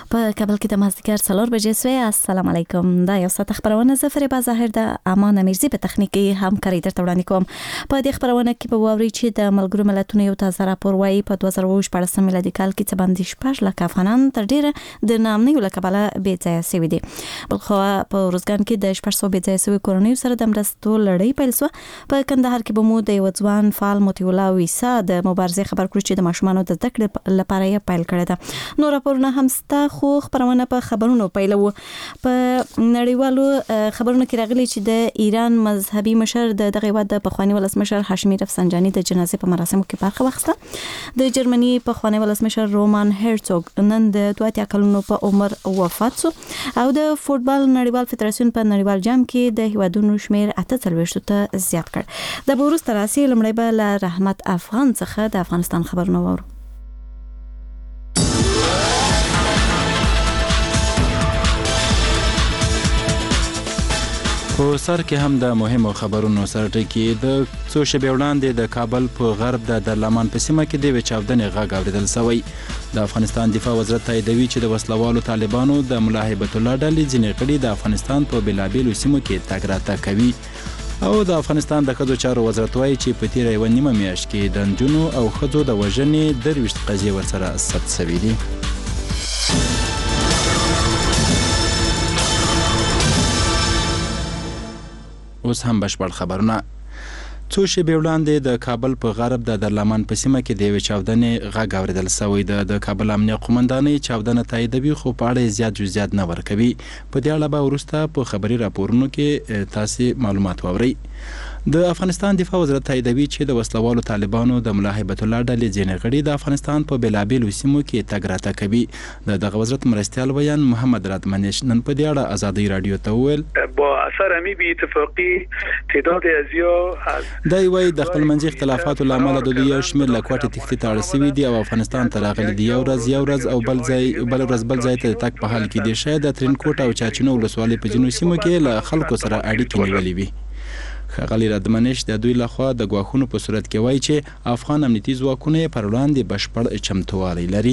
په کابل کې د مازدیګر 4 بجې سوی. السلام علیکم. دا یو ساعت خبرونه زفر با ظاهر د امان امیرزی په تخنیکی همکاري درته وړاندې کوم. په دې خبرونه کې به واوري چې د ملګرو ملتونو یو تازه راپور وايي په 2014 میلادي کال کې څه باندې 14 لک افغانان تر ډیره د نامنیو له کبله بې ځای شوي دي. بلخو په روزګان کې د 1400 بې ځای شوي کورنیو سره د مرستو لړۍ پیل شو. په کندهار کې به مو د یو ځوان فعال موتی الله ویسا د مبارزې خبر کړو چې د ماشومانو د زده کړې لپاره یې پیل کړی ده. نو راپورونه هم ستا خو خبرونه په خبرونو پیلو. په نړیوالو خبرونو کې راغلي چې د ایران مذهبي مشر دغه واد د پخوانی ولسمشر هاشمي رفسنجاني د جنازې په مراسمو کې برخه واخیسته. د جرمني پخوانی ولسمشر رومان هرڅوګ نن د 22 کلونو په عمر وفات شو او د فوتبال نړیوال فدراسیون په نړیوال جام کې د هیوادونو شمیر 48 ته زیات کړ. د بورس تراسي لمړی به له رحمت افغان څخه د افغانستان خبرونه وورو. په سر کې هم د مهمو خبرونو سره ټکی د څو شپې وړاندې د کابل په غرب د درلمان په سیمه کې د چاودنې غږ اوریدل شوی. د افغانستان دفاع وزارت تاییدوي چې د وسلوالو طالبانو د ملا هیبت الله ډلې ځینې کړي د افغانستان په بلابلو سیمو کې تګ راتګ کوي. او د افغانستان د ښځو چارو وزارت وايي چې په تیره یوه نیمه میاشت کې د نجونو او ښځو د وژنې 23 قضیې ورسره ثبت شوي دي. اوس هم بشپړ خبرونه. څو شپې وړاندې د کابل په غرب د درلمان په سیمه کې د یوې چاودنې غږ اوریدل شوی. د کابل امنیه قومندانۍ چاودنه تاییدوي خو په اړه زیات جزئیات نه ورکوي. په دې اړه به وروسته په خبري راپورونو کې تاسو معلومات واورئ. د افغانستان دفاع وزارت تاییدوي چې د وسلوالو طالبانو د ملا هیبت الله ډلې ځینې غړي د افغانستان په بلابلو سیمو کې تګ راتګ کوي. دغه وزارت مرستیال بیان محمد رادمنش نن په دې اړه ازادي رادیو ته وویل با اثر امی بی اتفاقی تعداد ازیا دا وایي د خپل منځي اختلافاتو لامل د دوی شمیر له کوټې تختی ته اړ شوي دي او افغانستان ته راغلي دي. یو ورځ او بل ځای ته تک په حال کې دي. شاید د ترینکوټ او چاچینو ولسوالۍ په جنوب سیمو کې له خلکو سره اړیکې نیولې وي. ښاغلي رادمنش د دوی لخوا د ګواښونو په صورت کې وایي چې افغان امنیتي ځواکونه پر وړاندې بشپړ چمتووالی لري.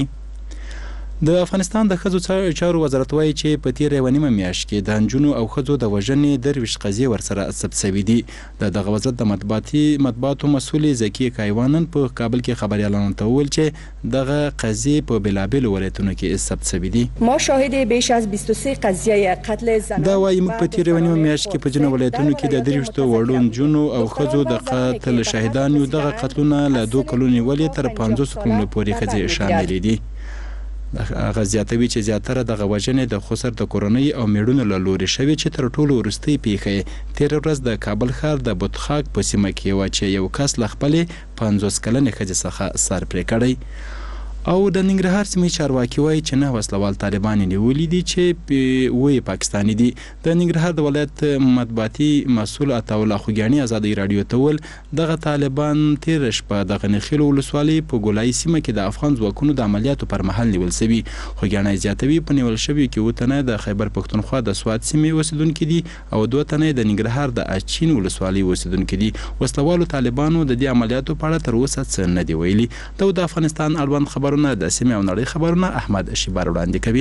د افغانستان د ښځو چارو وزارت وايي چې په تیره یوه نیمه میاشت کې د نجونو او ښځو د وژنې 23 قضیې ورسره ثبت شوي دي. دغه وزارت د مطبوعاتو مسؤلې زکیه کایوانن په کابل کې خبریالانو ته وویل چې دغه قضیې په بلابلو ولایتونو کې ثبت شوي دي. ما شاهد بیش از 23 قضیه قتل زنان دا وايي موږ په تیره یوه نیمه میاشت کې په جنوب ولایتونو کې د 23 وړو نجونو او ښځو د قتل شاهدان یو. دغه قتلونه له 2 کلونو نیولې تر 500 کلونو پورې ښځې شاملې دي. هغه زیاتوي چې زیاتره دغه وژنې د خسر د کورنۍ او میړونو له لورې شوي چې تر ټولو وروستۍ پیښه تېره ورځ د کابل ښار د بطخاک په سیمه کې وه چې یو کس له خپلې 50 کلنې ښځې څخه سر پرې کړی. او د ننګرهار سیمې چارواکي وایي چې 9 وسلوال طالبان نیولي دي چې وایي پاکستاني دي. د ننګرهار د ولایت مطبوعاتي مسؤل عطاالله خوږیاڼي ازادي رادیو ته وویل دغه طالبان تېره شپه د غنیخیلو ولسوالۍ په ګولایي سیمه کې د افغان ځواکونو د عملیاتو پر مهال نیول شوي. خوږیاڼي زیاتوي په نیول شویو کې 7 تنه د خیبر پښتونخوا د سوات سیمې اوسیدونکي دي او 2 تنه د ننګرهار د اچین ولسوالۍ اوسیدونکي دي. وسلوالو طالبانو د دې عملیاتو په اړه تر اوسه څه نه دي ویلي. د افغانستان اړوند خبرونه د سیمې او نړۍ خبرونه احمد شیبار وړاندې کوي.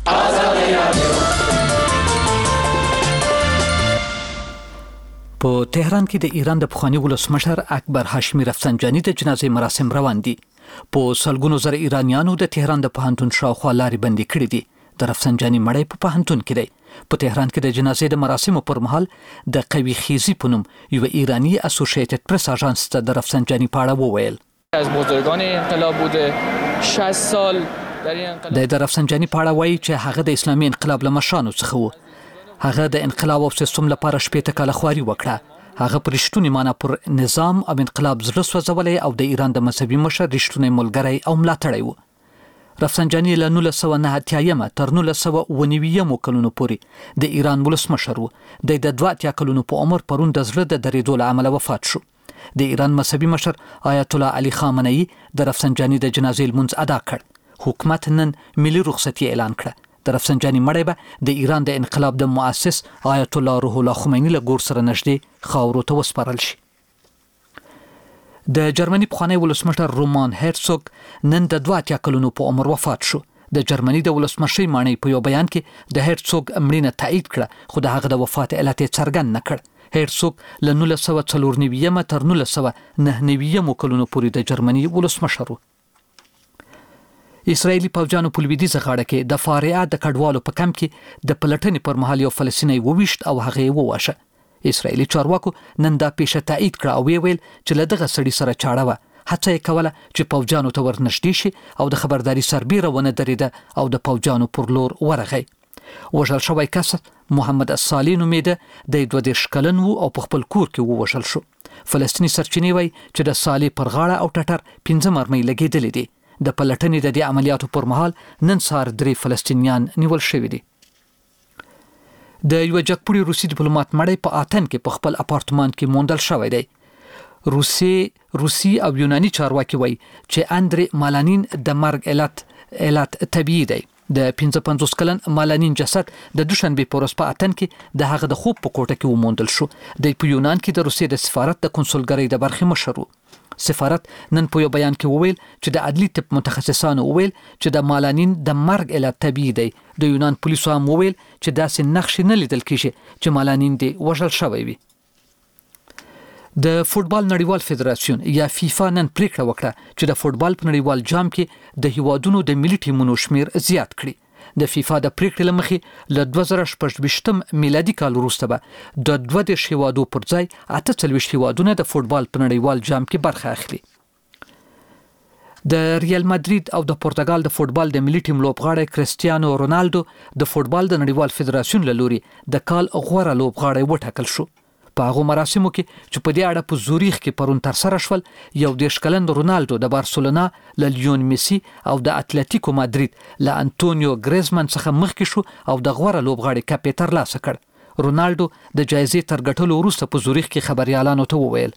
په تهران کې د ایران د پخوانی ولسمشر اکبر هاشمي رفسنجاني د جنازې مراسم روان دي. په سلګونو زره ایرانیانو د تهران د پوهنتون شاوخوا لارې بندي کړې دي. د رفسنجاني مړی په پوهنتون کې دی. په تهران کې د جنازې د مراسمو پر مهال د قوي خیزی په نوم یو ایرانی اسوسییټډ پریس اژانس ته د رفسنجاني په اړه وویل از بزرگان انقلاب بوده 60 سال در این انقلاب د رفسنجاني په اړه وایي چې هغه د اسلامي انقلاب له مشرانو څخه و. هغه د انقلاب او سیستم لپاره 18 کاله خواري وکړه. هغه پر رښتونی معنی پر نظام او انقلاب زړه سوځولی او د ایران د مذهبي مشر رښتونی ملګری او ملاتړی و. رفسنجاني له 1989 تر 1999 کلونو پورې د ایران ولسمشر و. د 22 کلونو په عمر پرون د زړه د درېدو له امله وفات شو. د ایران مذهبي مشر آیت الله علي خامنه‌ای د رفسنجاني د جنازې لمونځ ادا کړ. حکومت نن ملي رخصتي اعلان کړه. د رفسنجاني مړی به د ایران د انقلاب د مؤسس آیت الله روح الله خمیني له ګور سره نږدې خاورو ته وسپارل شي. د جرمني پخوانی ولسمشر رومان هرڅوګ نن د 22 کلونو په عمر وفات شو. د جرمني د ولسمشر مانی په یو بیان کې د هرڅوګ مړینه تایید کړه، خو د هغه د وفات علت یې څرګند نه کړ. هرڅوګ له 1994 تر 1999 کلونو پورې د جرمني ولسمشر و. اسرایلی پوځیانو په لویدیځه غاړه کې د فارعه د کډوالو په کمپ کې د پلټنې پر مهال یو فلسطینی وویشت او هغه یې وواشه. اسرایلی چارواکو نن دا پیښه تایید کړه او ویل چې له دغه سړي سره چاړه وه. هڅه یې کوله چې پوځیانو ته ورنږدې شي او د خبرداري سربیره ونه درېده او د پوځیانو پر لور ورغی. وژل شوی کس محمد الصالح نومېده، د 32 کلن و او په خپل کور کې ووژل شو. فلسطیني سرچینې وایي چې د صالح پر غاړه او ټټر 15 مرمۍ لګېدلې دي. د پلټنې د دې عملیاتو پر مهال نن سهار 3 فلسطینیان نیول شوي دي. د یو جګپوړي روسي ډیپلوماټ مړی په آتن کې په خپل اپارتمان کې موندل شوی دی. روسي او یوناني چارواکي وایي چې اندري مالانین د مرګ علت طبيعي دی. د 55 کلن مالانین جسد د دوشنبه په ورځ په آتن کې د هغه د خوب په کوټه کې وموندل شو. د په یونان کې د روسیې د سفارت د کنسولګرۍ د برخې مشر و. سفارت نن په یو بیان کې وویل چې د عدلي طب متخصصانو وویل چې د مالانین د مرګ علت طبيعي دی. د یونان پولیسو هم وویل چې داسې نقشې نه لیدل کیږي چې مالانین دی وژل شوی وي. د فوتبال نړیوال فدراسیون یا فیفا نن پریکړه وکړه چې د فوتبال په نړیوال جام کې د هیوادونو د ملي ټیمونو شمیر زیات کړي. د فیفا د پریکړې لمخې له 2018 میلادي کال وروسته به د 22 هیوادو پر ځای 48 هیوادونه د فوتبال په نړیوال جام کې برخه اخلي. د ریال مادرید او د پرتګال د فوتبال د ملي ټیم لوبغاړی کریسټیانو رونالدو د فوتبال د نړیوال فدراسیون له لوري د کال غوره لوبغاړی وټاکل شو. په هغه مراسمو کې چې په دې اړه په زوریخ کې پرون تر سره شول، 21 کلن رونالدو د بارسلونا له لیون میسی او د اتلتیکو مادرید له انټونیو ګریزمان څخه مخکې شو او د غوره لوبغاړي کپ یې ترلاسه کړ. رونالدو د جایزې تر ګټلو وروسته په زوریخ کې خبريالانو ته وویل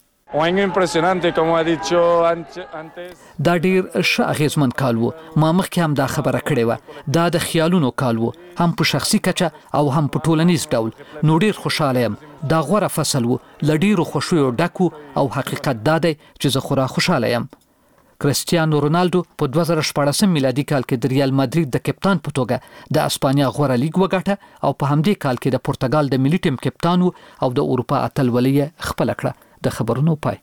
دا ډیر ښه اغیزمن کال و. ما مخکې هم دا خبره کړې وه. دا د خیالونو کال و، هم په شخصي کچه او هم په ټولنیز ډول. نو ډیر خوشاله یم. دا غوره فصل و، له ډیرو خوښیو ډک و او حقیقت دا دی چې زه خورا خوشاله یم. کریسټیانو رونالدو په 2014 میلادي کال کې د ریال مادرید د کپتان په توګه د اسپانیا غوره لیګ وګټه او په همدې کال کې د پرتګال د ملي ټیم کپتان او د اروپا اتلولي خپل کړه. د خبرونو پای.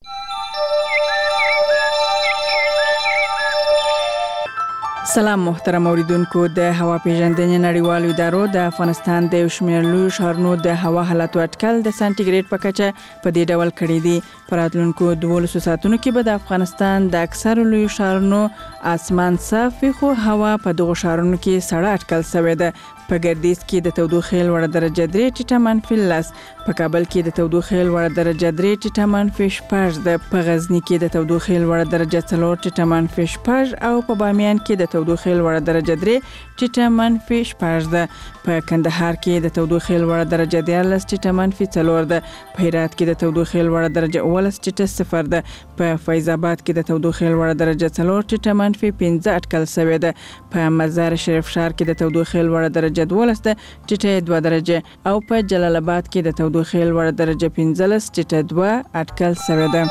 سلام محترم اوریدونکو. د هوا پیژندنې نړیوالو ادارو د افغانستان د شمیر لوی ښارونو د هوا حالت اټکل د سانتیګریډ په کچه په دې ډول کړی دی. په راتلونکو 12 ساعتونو کې به د افغانستان د اکثر لوی ښارونو اسمان صاف وي، خو هوا په دغو ښارونو کې سړه اټکل شوې ده. په ګردیز کې د تودوخې لوړه درجه 3 ټیټه منفي 10، په کابل کې د تودوخې لوړه درجه 3 ټیټه منفي 6 ده، په غزنی کې د تودوخې لوړه درجه 4 ټیټه منفي 6 او په بامیان کې د تودوخې لوړه درجه 3 ټیټه منفي 6 ده، په کندهار کې د تودوخې لوړه درجه 13 ټیټه منفي 4 ده، په هرات کې د تودوخې لوړه درجه 19 ټیټه 0 ده، په فیض آباد کې د تودوخې لوړه درجه 4 ټیټه منفي 15 اټکل شوې ده، په مزار شریف ښار کې د تودوخې لوړه درجه 12 ده ټیټه 2 درجه او په جلال آباد کې د تودوخې لوړه درجه 15 ټیټه 2 اټکل شوې ده.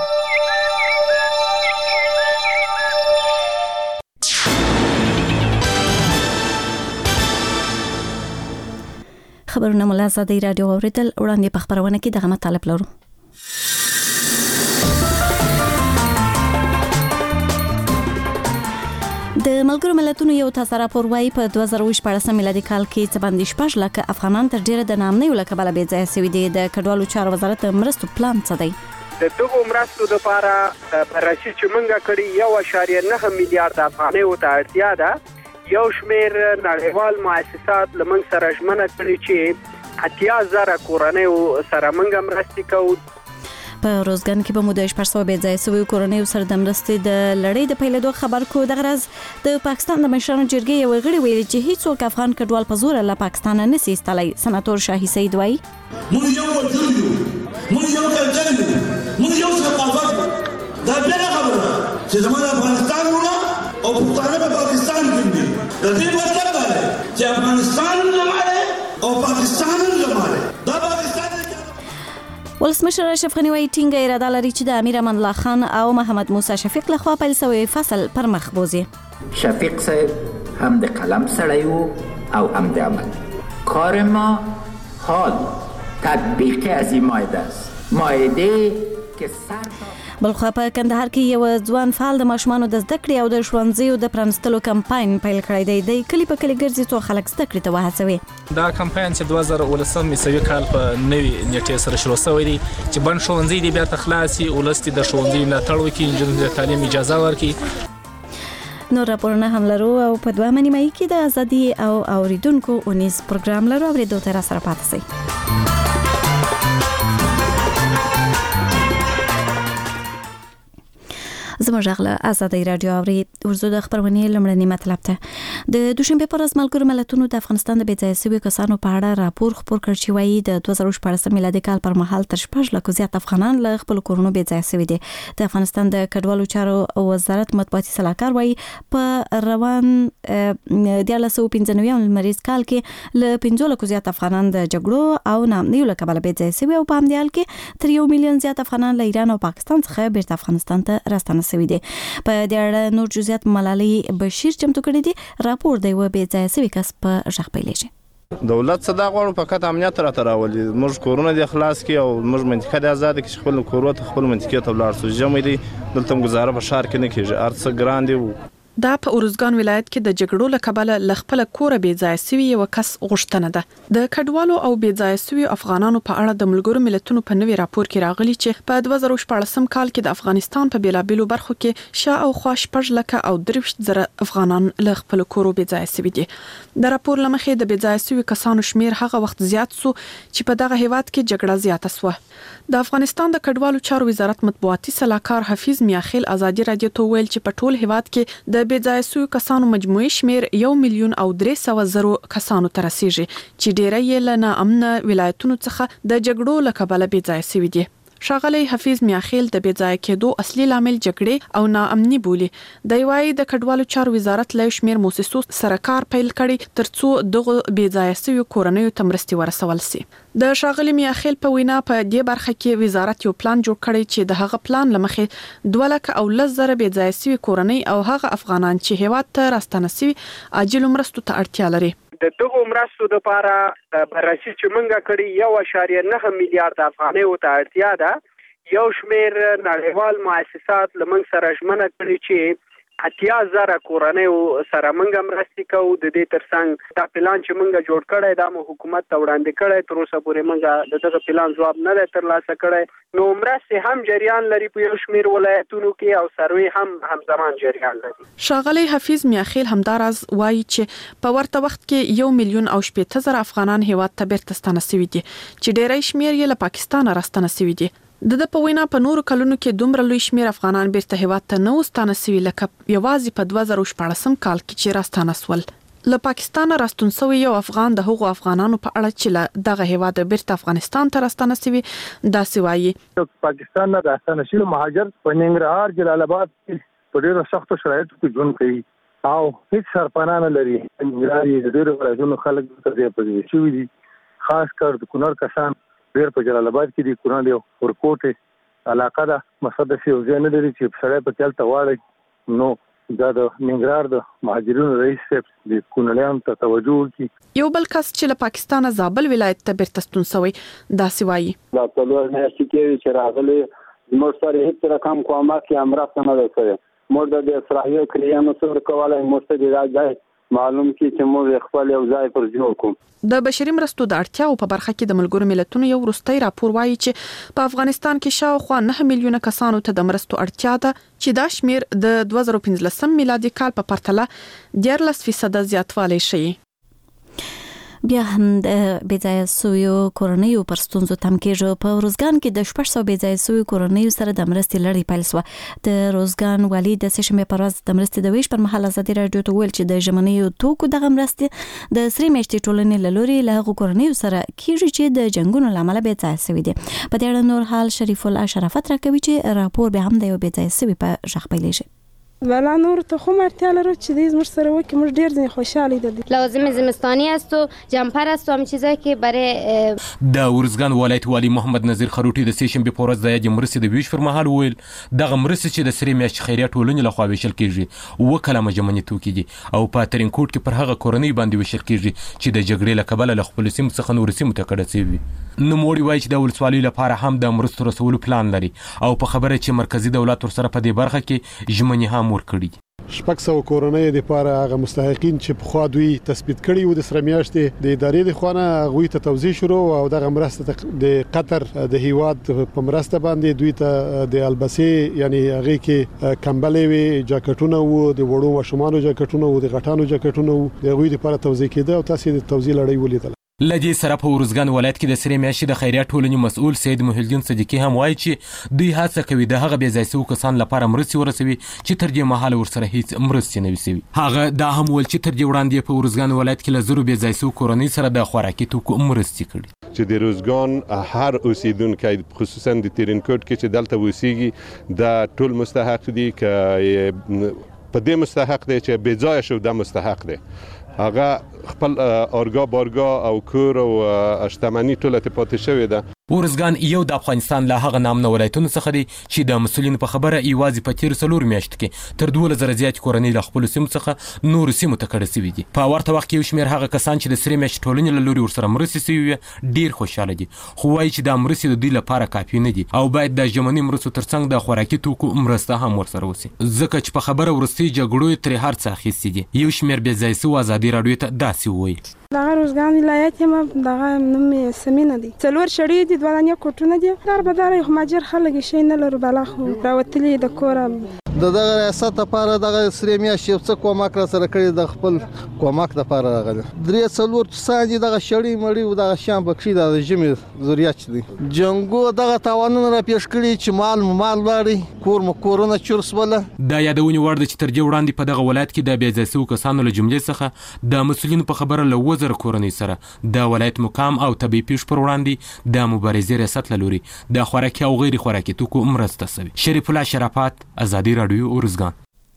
خبرونه مو له آزادۍ رادیو اوریدل. وړاندې په خبرونه کې دغه مطالب لرو. د ملګرو ملتونو یو تازه راپور وايي په 2014 میلادي کال کې څه باندې 6 لک افغانان تر ډیره د نامنۍ له کبله بې ځای شوي دي. د کډوالو چارو وزارت مرستو پلان څه دی؟ د دغو مرستو لپاره بررسي چې موږ کړې 1.9 میلیارډ افغانۍ ته اړتیا ده. یو شمېر نړیوال مؤسسات له موږ سره ژمنه کړې چې 80,000 کورنیو سره موږ مرستې کوو. په روزګان کې به مو د 600 بې ځای شوي کورنیو سره د مرستې د لړۍ د پیلېدو خبر کو. دغه ورځ د پاکستان د مشرانو جرګې یو غړي ویلي چې هیڅوک افغان کډوال په زور له پاکستان نه سي ایستلای. سناتور شاهي سید وایي موږ یو وجود یو، موږ یو کلچر یو، موږ یو ثقافت یو. دا بیا خبره چې زموږ افغانستان ونه او پښتانه په پاکستان کې دي. د دې مطلب دا دی چې افغانستان زموږ او پاکستان زموږ. دا ولسمشر اشرف غنی وايي ټینګه اراده لري چې د امیر امان الله خان او محمد موسی شفیق لخوا پیل شوی فصل پر مخ بوزي. شفیق صاحب هم د قلم سړی وو او هم د عمل. کار ما حال تطبیق از این مایده است. مایده که بلخوا په کندهار کې یو ځوان فعال د ماشومانو د زده کړې او د ښوونځیو د پرانستلو کمپاین پیل کړی دی. د کلی په کلی ګرځي څو خلک زده کړې ته وهڅوي. دا کمپاین چې 2019 میسوي کال په نوي نیټه سره شروع شوی دی چې بن ښوونځي دی بیا تخلاصي ولستي د ښوونځي ملاتړ وکړي، انجونو د تعلیم اجازه ورکړي. نور راپورونه هم لرو او په دوه نیمایي کې د ازادي او اوریدونکو اونیز پروګرام لرو. اوریدو ته را سره پاتې شئ. زموږ غلا آزادۍ رادیو اوري ورزو د خبرونه لمړنی مطلب ته د دوشنبه پر ورځ ملګرو ملتونو د افغانستان د بېځایه شویو کسانو په اړه راپور خپور کړ چې وایي د 2014 میلادي کال پر مهال تر 4 لک زیات افغانان له خپل کورونو بېځایه شوي دي. د افغانستان د کډوالو چارو وزارت مطبوعاتي صلاحکار وایي په روان 1995 لمریز کال کې له 15 لک زیات افغانان د جګړو او نامنیو له کبله بېځایه شوي او په همدې حال کې تر 1 میلیون زیات افغانان له ایران او پاکستان څخه بیرته افغانستان ته راستنه شوي دي. په دې اړه نور جزئیات ملالۍ بشیر چمتو کړی دي. راپور دی و بېځایه شوي کس په ژغ پیلېږي. دولت څه دا غواړو فقط امنیت راولي، موږ کورونه د اخلاص کې او موږ منطقه د آزاد کې خپل کورونه خپل منطقه ته ولاړ سو. جمع دي دلته گزاره په شهر کې نه کیږي، ارڅ ګران دی. دا په اروزګان ولایت کې د جګړو له کبله ل خپل کور بېځایه شوي یو کس غوښتنه ده. د کډوالو او بېځایه شوي افغانانو په اړه د ملګرو ملتونو په نوي راپور کې راغلي چې په 2014 کال کې د افغانستان په بیلابېلو برخو کې شا او خوا 6 لک او 30,000 افغانان له خپل کور بېځایه شوي دي. د راپور لمخې د بېځایه شوي کسانو شمیر هغه وخت زیات سو چې په دغه هیواد کې جګړه زیاته سوه. د افغانستان د کډوالو چارو وزارت مطبوعاتي صلاحکار حفیظ میاخیل ازادي رادیو ته ویل چې په ټول هیواد کې د بېځایه شوي کسانو مجموعي شمیر 1 میلیون او 300,000 کسانو ته رسیږي چې ډیری یې له ناامنه ولایتونو څخه د جګړو له کبله بېځایه شوي دي. ښاغلی حفیظ میاخیل د بېځایه کېدو اصلي لامل جګړې او ناامني بولي. د وايي د کډوالو چارو وزارت له شمیر موسسو سره کار پیل کړي ترڅو دغه بېځایه شوي کورنیو ته مرستې ورسول شي. د ښاغلی میاخیل په وینا په دې برخه کې وزارت یو پلان جوړ کړی چې د هغه پلان لمخې 2 لک او 10,000 بېځایه شوي کورنۍ او هغه افغانان چې هیواد ته راستنه شوي عاجل مرستو ته اړتیا لري. د دغه مرستو لپاره بررسي چې موږ کړی 1.9 میلیارډ افغانۍ ته اړتیا ده. یو شمیر نړیوال مؤسسات لمنځ سره ژمنه کړې چې 80,000 کورنۍ سره موږ مرستې کوو. د دې ترڅنګ دا پلان چې موږ جوړ کړی دا مو حکومت ته وړاندې کړی، تر اوسه پورې موږ دغه پلان جواب نه دی ترلاسه کړی. نو مرستې هم جریان لري په یو شمیر ولایتونو کې او سروي هم همزمان جریان لري. ښاغلی حفیظ میاخیل همداراز وایي چې په ورته وخت کې 1 میلیون او 80,000 افغانان هیواد ته بیرته ستانه شوي دي چې ډیری شمیر یې له پاکستان راستنه شوي دي. د په وینا په نورو کلونو کې دومره لوی شمیر افغانان بیرته هیواد ته نه وستانه شوي لکه یوازې په 2014 کال کې چې راستانه سول. له پاکستان راستون شوی یو افغان د هغو افغانانو په اړه چې له دغه هیواد بیرته افغانستان ته راستانه شوي داسې وایي. پاکستان نه راستانه شوي مهاجر په ننګرهار جلال آباد کې په ډیرو سختو شرایطو کې ژوند کوي او هیڅ سرپناه نه لري. ننګرهار د ډیرو ولایتونو خلک ته ځای شوي دي، خاص کر د کونړ کسان ډېر په جلال آباد کې د کونړ یو ورکوټ علاقه ده، مقصد یې ځای نه لري چې سړی په کې هلته واړی. نو دا د ننګرهار د مهاجرینو رئیس صاحب د کونړیانو ته توجه وکړي. یو بل کس چې له پاکستانه زابل ولایت ته بیرته ستون شوی داسې وایي. دا څلور میاشتې کې چې راغلي موږ سره هیڅ رقم کومه کې مرسته نه ده کړې. موږ د اسرائیل کلیانو سره کولای موږ ته راځي معلوم کی چې موږ خپل یو ځای پر جوړ کوم. د بشري مرستو د اړتیاو په برخه کې د ملګرو ملتونو یو وروستي راپور وایي چې په افغانستان کې شاوخوا 9 میلیونه کسانو ته د مرستو اړتیا ده چې دا شمیر د 2015 میلادي کال په پرتله 14% زیاتوالی شي. بیا هم د بېځایه شویو کورنیو پر ستونزو تم کېږي. په روزګان کې د 600 بېځایه شویو کورنیو سره د مرستې لړۍ پیل شوه. د روزګان والي د سهشنبې پر ورځ د مرستې د ویش پر مهال ازادي راډیو ته ویل چې د ژمنیو توکو دغه مرستې د سرې میاشتې ټولنې له لوري له هغو کورنیو سره کېږي چې د جنګونو له امله بېځایه شوي دي. په دې اړه نور حال شریف الله شرافت راکوي چې راپور به هم د یو بېځایه شوي په ژغ پیلېږي. والا نور ته خو مرتیا لرو چې دې زموږ سره وکړي موږ ډیر ځین خوشحالي ده. لازم زمستانی است و جمپر است و هم چیزایی که برای د ورزګان ولایت والی محمد نذیر خروټي د سیشنبه په ورځ د یادې مرستې د ویش پر مهال ویل دغه مرستې چې د سری میاشتې خیریه ټولنې لخوا ویشل کیږي و کلمه جمعنی توکي دي او په ترینکوټ کې پر هغه کورنۍ باندې ویشل کیږي چې د جګړې له کبله له خپل سیمې څخه نور سیمو ته کډه شوي. نوموړي وایي چې د ولسوالۍ لپاره هم د مرستو رسولو پلان لري او په خبره چې مرکزی دولت ورسره په دې برخه کې ژمنې هم ورکړي. 600 کورنۍ د لپاره هغه مستحقین چې په خوا دوی تثبیت کړي وو د سره میاشتې د ادارې د خوانه غوي ته توزیع شروع او دغه مرسته د قطر د هیواد په مرسته باندې دوی ته د البسې یعنی هغه کې کمبلې وي جاکټونه وو د وړو ماشومانو جاکټونه وو د غټانو جاکټونه وو د غوي لپاره توزیع کېده او تاسو د توزیع لړۍ ولیدل. لدې سره په ورزګان ولایت کې د سری میاشتې د خیریه ټولنې مسؤل سید محی الدین صدیقی هم وایي چې دوی هڅه کوي د هغه بې ځای شوو کسان لپاره مرستې ورسوي چې تر دې مهاله ورسره هیڅ مرستې نه وي سوي. هغه دا هم ویل چې تر دې وړاندې په ورزګان ولایت کې له زرو بې ځای شوو کورنۍ سره د خوراکي توکو مرستې کړي چې د روزګان هر اوسیدونکو خصوصا د ترینکوټ کې چې دلته اوسېږي د ټول مستحق دي که په دې مستحق دی چې بې ځایه شو د مستحق دی هغه خپل اورګا بارګا او کور او شتمنۍ ټوله ته پاتې شوې ده. ورزګان یو د افغانستان له هغه نامنه ولایتونو څخه دی چې د مسؤلینو په خبره یوازې په تیر 4 میاشتو کې تر 2000 زیات کورنۍ له خپل سیمو څخه نور سیمو ته کډه شوي دي. په ورته وخت کې یو شمېر هغه کسان چې د سری میاشتې ټولنې له لوري ورسره مرستې شوي ډیر خوشاله دي خو وایي چې دا مرستې د دوی لپاره کافي نه دي او باید د ژمنې مرستو ترڅنګ د خوراکي توکو مرسته هم ورسره وشي ځکه چې په خبره ورستي جګړو ترې هر څه اخیستي دي. یو شمېر بې ځای شوو ازادي راډیو ته داسې وایي دغه روزګان ولایت هم دغه نوم سمینه دي 4 شړې دي 2 دانې کوټونه دي هر بداره خو ماجر خلک شي نه لري بلا خو راوتلې د کور دغه ریاست لپاره دغه سری میاشتې څه کومک را سره کړی د خپل کومک لپاره راغلی 3 ساندي دغه شړې مړی او دغه شام بکشي د ژمي ضرورت دي جنگو دغه تاوانونه را پیښ کړی چې مال لري کورونه چورس ولا دا یادونه ورده چې تر دې وړاندې په دغه ولایت کې د بې ځای شوو کسانو له جملې څخه د مسؤلینو په خبره له وزر کورنۍ سره د ولایت مقام او طبي پیښ پر وړاندې د مبارزې ریاست له لوري د خوراکي او غیر خوراکي توکو مرسته شوی. شریف الله شرافت ازادي راډیو ورزګان.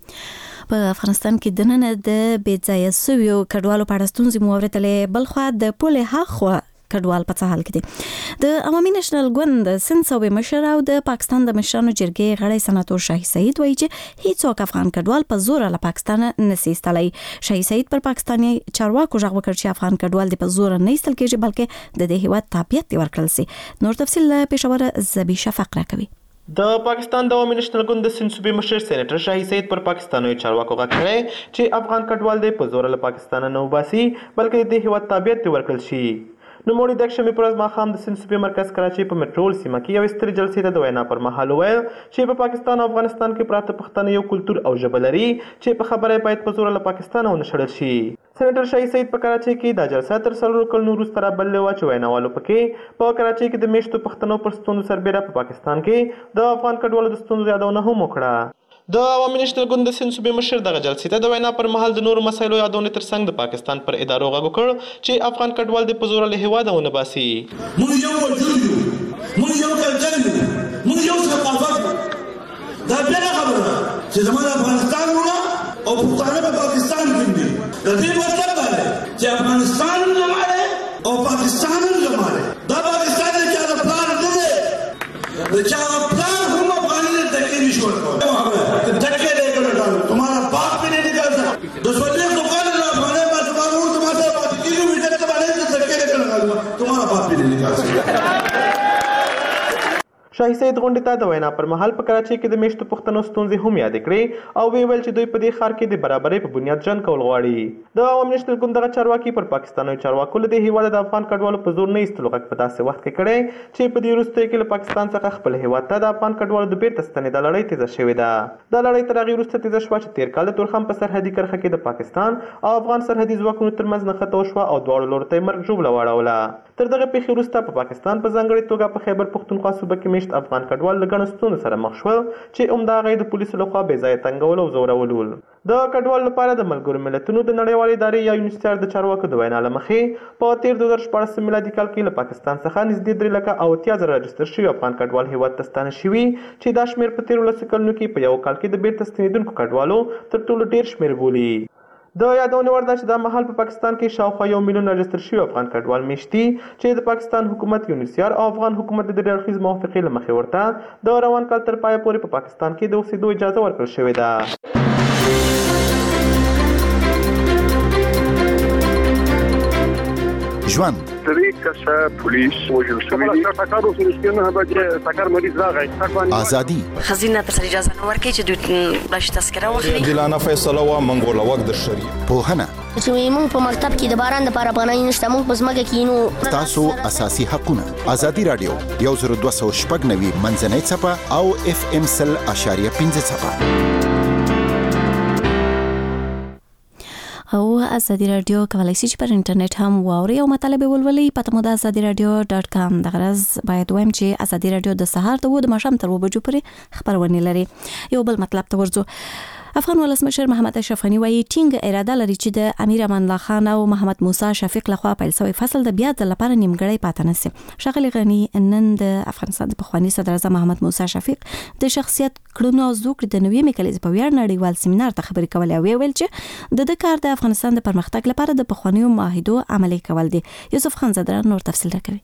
په افغانستان کې د نن د بې ځای شویو کډوالو په اړه ستونزې مو اورېدلې بل خو د پولې هاخوا کډوال په څه حال کې دي. د عوامي نېشنل ګوند سند صوبې مشر او د پاکستان د مشرانو جرګې غړی سناتور شاهي سعید وایي چې هیڅوک افغان کډوال په زور له پاکستان نه ایستلی. شاهي سعید پر پاکستاني چارواکو غږ وکړ چې افغان کډوال د په زور نه ایستل کېږي بلکې د دې هیواد تابعیت دی ورکړل سي. نور تفصیل له پېښور زبی شفق راکوي. د پاکستان د عوامي نېشنل ګوند د سند صوبې مشر سېنیټر شاهي سعید پر پاکستاني چارواکو غږ کړی چې افغان کډوال د په زور له پاکستان نه وباسي بلکې د هیواد تابعیت دی ورکړل شي. نوموړي د شنبې پر ورځ ماښام د سند صوبې مرکز کراچۍ په میټرول سیمه کې یو سترې جلسې ته د وینا پر مهال وویل چې په پاکستان او افغانستان کې پراته پښتانه یو کلتور او ژبه لري چې په خبره باید په زور له پاکستان ونه شړل شي. سېنیټر شاهي سعید په کراچۍ کې دا جلسه تر 4 کلونو وروسته رابللې وه چې ویناوالو پکې په کراچۍ کې د میشتو پښتنو پر ستونزو سربېره په پاکستان کې د افغان کډوالو د ستونزو یادونه هم وکړه. د عوامي نېشنل ګوند د سند صوبې مشر دغه جلسې ته د وینا پر مهال د نورو مسایلو یادونې ترڅنګ د پاکستان پر ادارو غږ وکړ چې افغان کډوال د په زوره له هېواده ونه باسي. موږ یو وجود یو موږ یو کلچر یو موږ یو ثقافت دا بیا خبره ده چې زموږ افغانستان وروڼه او پښتانه په پاکستان کې دي د دې مطلب دا دی چې افغانستان هم زما دی او پاکستان هم زما دی. دا پاکستان د چا د پلار نه دی د چا د پلار هم افغاني نه ټکې نشي ورکولی ټکې دی کړی تمہارا باپ بھی نہیں نکال سکتا د سوچې دکان نه افغاني ما تمہارا ور تمہارا پاتې کیلو میټر ته باندې ټکې دی کړی تمہارا باپ بھی نہیں نکال سکتا. شاهي سعید غونډې ته د وینا پر مهال په کراچۍ کې د میشتو پښتنو ستونزې هم یادې کړې او ویې ویل چې دوی په دې ښار کې د برابرۍ په بنیاد ژوند کول غواړي. د عوامي نېشنل ګوند دغه چارواکي پر پاکستاني چارواکو له دې هېواده د افغان کډوالو په زور نه ایستلو غږ په داسې وخت کې کړی چې په دې وروستیو کې له پاکستان څخه خپل هېواد ته د افغان کډوالو د بیرته ستنېدا لړۍ تیزه شوې ده. دا لړۍ تر هغې وروسته تیزه شوه چې تېر کال د تورخم په سرحدي کرښه کې د پاکستان او افغان سرحدي ځواکونو ترمنځ نښته وشوه او دواړو لورو ته یې مرګ ژوبله واړوله. تر دغه پیښې وروسته په پاکستان په ځانګړې توګه په خیبر پښتونخوا صوبه کې میشته مېشت افغان کډوال له ګڼو ستونزو سره مخ شول چې همدغه د پولیسو لخوا بې ځایه تنګول او ځورول ول. د کډوالو لپاره د ملګرو ملتونو د نړیوالې ادارې یا یونیسیار د چارواکو د وینا له مخې په تېر 2014 میلادي کال کې له پاکستان څخه نږدې 3,80,000 راجستر شوي افغان کډوال هیواد ته ستانه شوي چې دا شمېر په تېرو 10 کلونو کې په یو کال کې د بیرته ستنېدونکو کډوالو تر ټولو ډېر شمېر بولي. د یادونې وړ ده چې دا مهال په پاکستان کې شاوخوا 1 میلیون راجستر شوي افغان کډوال میشت دي چې د پاکستان حکومت یونیسیار او افغان حکومت د ډېر اړخیز موافقې له مخې ورته د روان کال تر پایه پورې په پاکستان کې د اوسېدو اجازه ورکړل شوې ده. ژوند درې کسه پولیس وژل شوي دي. ټکر وسو نه به ټکر مریض راغی. ازادي خزینه تر اجازه نه ورکړي چې دوی بلش تذکره واخلي. دلانه فیصله وا منګول وخت د شری پوهنه چې موږ په مکتب کې د باران لپاره پناه نشته، موږ په ځمکه کې نو تاسو اساسي حقوقونه. ازادي رادیو 1290 منځنۍ صفه او FM 100.5 صفه. او ازادي رادیو کولای شي چې پر انټرنیټ هم واوري او مطالبه ولولي. پته مو د azadiradio.com د غرض باید وایم چې ازادي رادیو د سهار ته د ماښام تر 2 بجو پورې خبرونه لري. یو بل مطلب ته ورځو. افغان ولسمشر محمد اشرف غنی وایي ټینګ اراده لري چې د امیر امان الله خان او محمد موسی شفیق لخوا پیل شوی فصل د بیا د لپاره نیمګړی پاتې نشي. شغلی غنی نن د افغانستان د پخوانی صدر اعظم محمد موسی شفیق د شخصیت کړنو او زوکړې د نوې میکلیز په ویاړ نړیوال سیمینار ته خبرې کولې او ویل چې د کار د افغانستان د پرمختګ لپاره د پخوانیو معاهدو عملي کول دي. یوسف خان زدران نور تفصیل راکوي.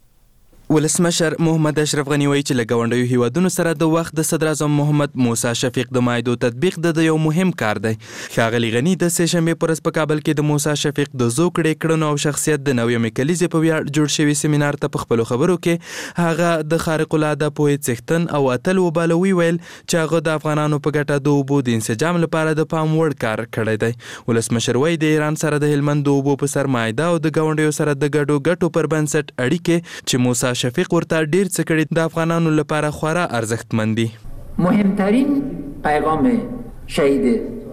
ولسمشر محمد اشرف غنی وایي چې له ګاونډیو هیوادونو سره د وخت د صدر اعظم محمد موسی شفیق د معاهدو تطبیق د یو مهم کار دی. ښاغلي غنی د سه شنبې پر ورځ په کابل کې د موسی شفیق د زوکړې کړنو او شخصیت د نوې میکلیزې په ویاړ جوړ شوی سیمینار ته په خپلو خبرو کې هغه د خارق العاده پوهې څښتن او اتل وبالوي ویل چې هغه د افغانانو په ګټه د اوبو د انسجام لپاره د پام وړ کار کړی دی. ولسمشر وایي د ایران سره د هلمند د اوبو په سر معاهده او د ګاونډیو سره د ګډو ګټو پر بنسټ اړیکې چې موسی شفیق ورته ډیر څه کړي د افغانانو لپاره خورا ارزښتمن دي. مهمترین پیغام شهید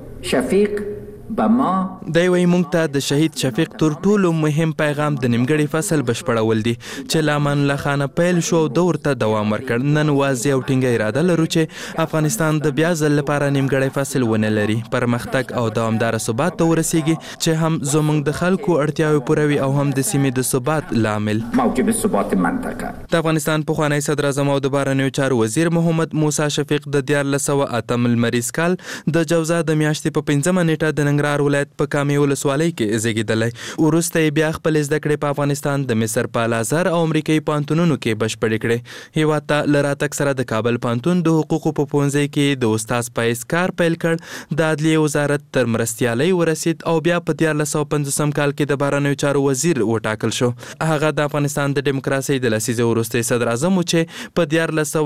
شفیق به ما دی وایي موږ ته د شهید شفیق تر ټولو مهم پیغام د نیمګړي فصل بشپړول دي چې له امان الله خانه پیل شو او د ورته دوام ورکړ. نن واضح او ټینګه اراده لرو چې افغانستان د بیا ځل لپاره نیمګړی فصل ونه لري، پرمختګ او دوامدار ثبات ته ورسیږي چې هم زموږ د خلکو اړتیاوې پوروي او هم د سیمې د ثبات لامل موجب ثبات منطقه. د افغانستان پخوانی صدر اعظم او د بهرنیو چارو وزیر محمد موسی شفیق د 1408 لمریز کال د جوزا د میاشتې په 5 نیټه د ننګرهار ولایت په کامې ولسوالۍ کې زیږیدلی. وروسته یې بیا خپل زده کړې په افغانستان د مصر په الازهر او امریکایي پوهنتونونو کې بشپړې کړې. هیواد ته له راتګ سره د کابل پوهنتون د حقوقو په پوهنځي کې د استاد پایس کار پیل کړ. د عدلیې وزارت تر مرستیالۍ ورسید او بیا په 1450 کال کې د بهرنیو چارو وزیر وټاکل شو. هغه د افغانستان د دیموکراسۍ د لسیزې وروستی صدر اعظم و چې په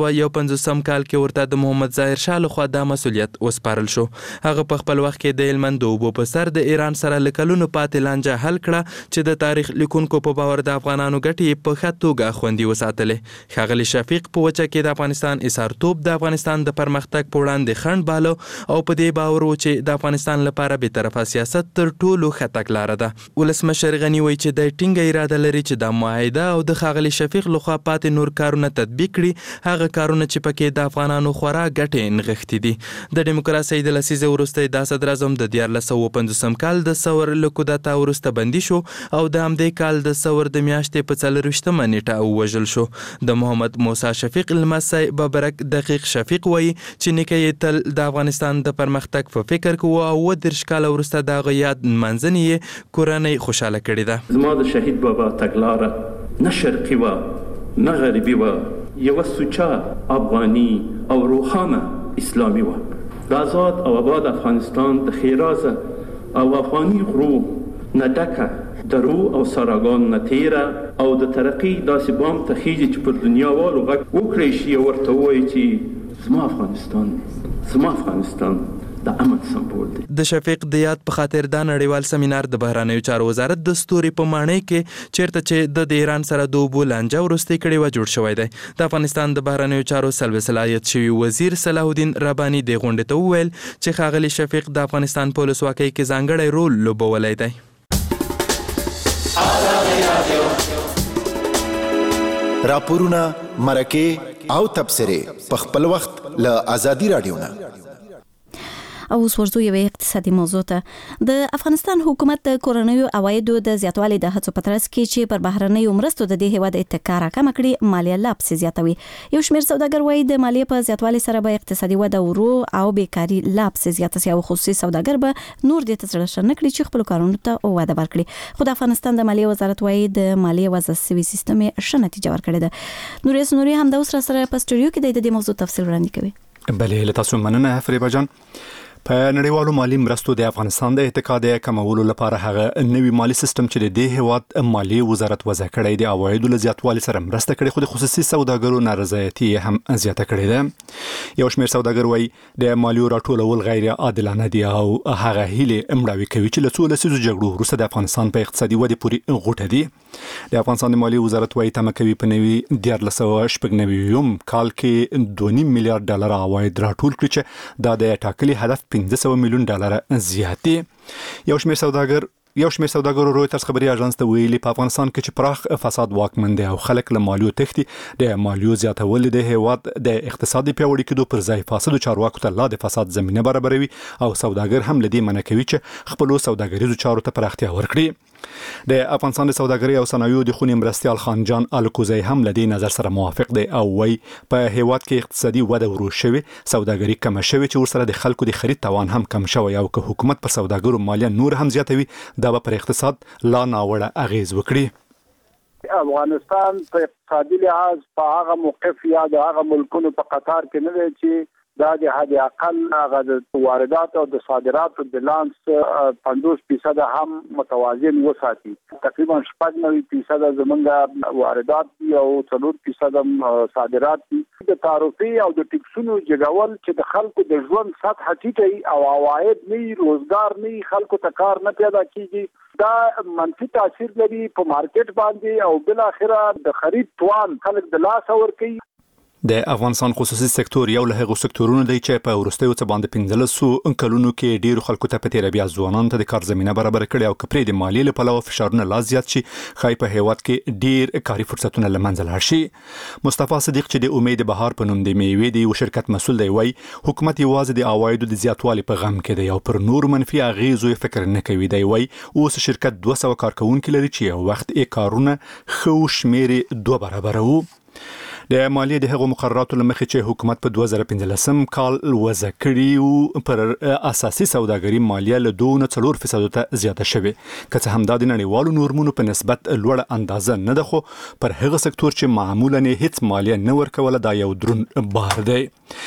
1451 کال کې ورته د محمد ظاهر شاه لخوا دا مسؤلیت وسپارل شو. هغه په خپل وخت کې د هلمند د اوبو په سر د ایران سره لکلونو پاتې لانجه حل کړه چې د تاریخ لیکونکو په باور د افغانانو ګټې په ښه توګه خوندي وساتلې. ښاغلي شفیق په وچه کې د افغانستان ایثارتوب د افغانستان د پرمختګ په وړاندې خنډ باله او په دې باور و چې د افغانستان لپاره بې طرفه سیاست تر ټولو ښه تګلاره ده. ولسمشر غني وایي چې د ټینګه اراده لري چې د معاهده او د ښاغلي شفیق لخوا پاتې نور کارونه تطبیق کړي، هغه کارونه چې پکې د افغانانو خورا ګټې نغښتې دي. د دیموکراسۍ د لسیزې وروستی دا صدر اعظم د 1450 کال د ثور له کودتا وروسته بندي شو او د همدې کال د ثور د میاشتې په 24 نیټه ووژل شو. د محمد موسی شفیق لمسی ببرک دقیق شفیق وایي چې نیکه یې تل د افغانستان د پرمختګ په فکر کې و او 30 کال وروسته د هغه یاد نمانځنې یې کورنۍ خوشحاله کړې ده. زما د شهید بابا تګلاره نه شرقي وه نه غربي وه، یوه سوچه افغاني او روحانه اسلامي وه. د آزاد او آباد افغانستان د ښېرازه او افغاني غرو نه ډکه درو او ساراګان نه تیره او د ترقۍ داسې بام ته خیږي چې پر دنیا والو غږ وکړی شي او ورته ووایي چې زما افغانستان د امن سمبول دی. د شفیق د یاد په خاطر دا نړیوال سیمینار د بهرنیو چارو وزارت د ستوري په ماڼۍ کې چیرته چې د ایران سره د اوبو لانجه وروستۍ کړې وه جوړ شوی دی. د افغانستان د بهرنیو چارو سلب صلاحیت شوي وزیر صلاح الدین رباني د غونډې ته وویل چې ښاغلي شفیق د افغانستان په ولسواکۍ کې ځانګړی رول لوبولی دی. راپورونه، مرکې او تبصره په خپل وخت له ازادي رادیو نه. او اوس ورځو یو اقتصادي موضوع ته. د افغانستان حکومت د کورنیو عوایدو د زیاتوالي د هڅو په ترڅ کې چې پر بهرنیو مرستو د دې هیواد اتکا راکمه کړي مالیه لا پسې زیاتوي. یو شمېر سوداګر وایي د مالیې په زیاتوالي سره به اقتصادي وده ورو او بیکاري لا پسې زیاته شي او خصوصي سوداګر به نور د تزړه نه کړي چې خپل کارونو ته وده ورکړي. خو د افغانستان د مالیې وزارت وایي د مالیې وضع شوی سیستم ښه نتیجه ورکړې ده. نوري هم د اوس سره په سټوډیو کې د دې موضوع تفصیل وړاندې کوي. بلې له تاسو مننه فریبا جان. په نړیوالو مالی مرستو د افغانستان د اتکا د کمولو لپاره هغه نوی مالی سیستم چې د دې هیواد مالی وزارت وضع کړی د عوایدو له زیاتوالي سره مرسته کړې خو د خصوصي سوداګرو نارضایتي هم زیاته کړې ده. یو شمېر سوداګر وایي د مالیو راټولول غیر عادلانه دي او هغه هیله امړاوي کوي چې له څو لسیزو جګړو وروسته د افغانستان په اقتصادي ودې پورې غوټه دي. د افغانستان د مالی وزارت وایي تمه کوي په نوي 1490 کال کې 2.5 میلیارډ ډالر عواید راټول کړي چې دا د ټاکلي هدف 500 میلیون ډالر زیات دي. یو شمېر سوداګرو رويټرز خبري اژانس ته ویلي په افغانستان کې چې پراخ فساد واکمن دی او خلک له مالیو تختی د مالیو زیاتول د هیواد د اقتصادي پیاوړي کېدو پر ځای فاسد چارواکو ته لا د فساد زمينه برابروي او سوداګر هم لدی منع کوي چې خپل سوداګریزو چارو ته پراختیا ورکړي. د افغانستان د سوداګرۍ او صنایعو د خونی مرستيال خانجان الکوزی هم لدی نظر سره موافق دی او وای په هیواد کې اقتصادي وده ورو شوی سوداګري کم شوی چې ورسره د خلکو د خرید توان هم کم شوی او که حکومت پر سوداګرو مالیه نور هم زیاتوي دا به پر اقتصاد لا ناوړه اغیز وکړي. افغانستان په اقتصادي لحاظ په هغه موقف یا د هغه ملکونو په قطار کې نه دی چې دا د حد اقل هغه د واردات او د صادراتو بیلانس 50% هم متوازن وساتي. تقریبا 90% زمونږ واردات دي او 4% صادرات دي. د تعرفي او د ټیکسونو جګول چې د خلکو د ژوند سطح ټیټي او عواید نه روزګار نه خلکو ته کار نه پیدا کیږي دا منفي تاثیر لري په مارکیټ باندې او بل اخره د خرید توان خلک د لاس اور کوي. د افغانستان خصوصي سکتور یو له هغو سکتورونو دی چې په وروستیو څه باندې 15 کلونو کې ډیرو خلکو ته په تیر بیا ځوانانو ته د کار زمينه برابر کړي او کپري د مالی له پلوه فشارونه لا زیات شي خای په هیواد کې ډیر کاري فرصتونه لمنځه لاړ شي. مصطفی صدیق چې د امید بهار په نوم د میوې دی او شرکت مسول دی وای حکومت یوازې د عوایدو د زیاتوالي په غم کې دی او پر نور منفي اغیزو فکر نه کوي دی وای اوس شرکت 200 کارکونکو لري چې یو وخت یې کارونه خو شمیرې 2 برابر وو. د مالیې د هغو مقرراتو لمخې چې حکومت په 2015 کال وضع کړی او پر اساسي سوداګري مالیه له 2.4% ته زیاته شوه که څه هم د نړیوالو نورمونو په نسبت لوړه اندازه نه ده خو پر هغه سکتور چې معمولا هیڅ مالیه نه ورکوله دا یو درون بار دی.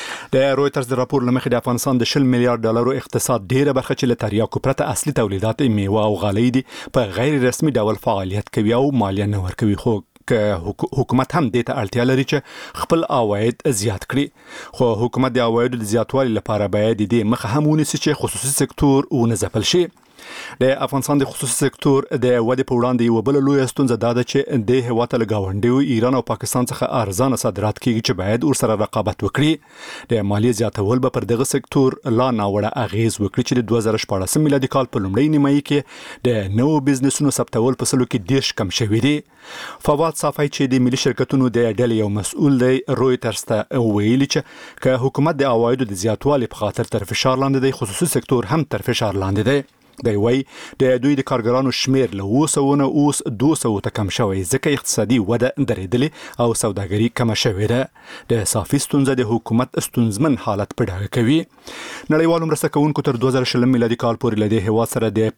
د رويټرز د راپور لمخې د افغانستان د 10 میلیارډ ډالرو اقتصاد ډیره برخه چې له تریاکو پرته اصلي تولیدات میوه او غالۍ دي په غیر رسمي ډول فعالیت کوي او مالیه نه ورکوي خو که حکومت هم دې ته اړتیا لري چې خپل عواید زیات کړي خو حکومت د عوایدو د زیاتوالي لپاره باید د دې مخه هم ونیسي چې خصوصي سکتور ونځپل شي. د افغانستان د خصوصي سکتور د ودې په وړاندې یو بل لوی ستونزه ده چې د هیواد له گاونډیو ایران او پاکستان څخه ارزانه صادرات کیږي چې باید ورسره رقابت وکړي. د مالیې زیاتول به پر دغه سکتور لا ناوړه اغیز وکړي چې د 2014 میلادي کال په لومړۍ نیمایي کې د نوو بزنسونو ثبتول په سلو کې 10 کم شوی دی. فواد صافی چې د ملي شرکتونو د ډلې یو مسؤل دی رويټرز ته ویلي چې که حکومت د عوایدو د زیاتوالي په خاطر تر فشار لاندې دی خصوصي سکتور هم تر فشار لاندې دی. دی وای د دوی د کارګرانو شمیر له 200 اوس 200 ته کم شوی ځکه اقتصادي وده درېدلې او سوداګري کم شوې ده. د صافي ستونزه د حکومت ستونزمن حالت په ډاګه کوي. نړیوالو مرسته کوونکو تر 2020 میلادي کال پورې له هیواد سره د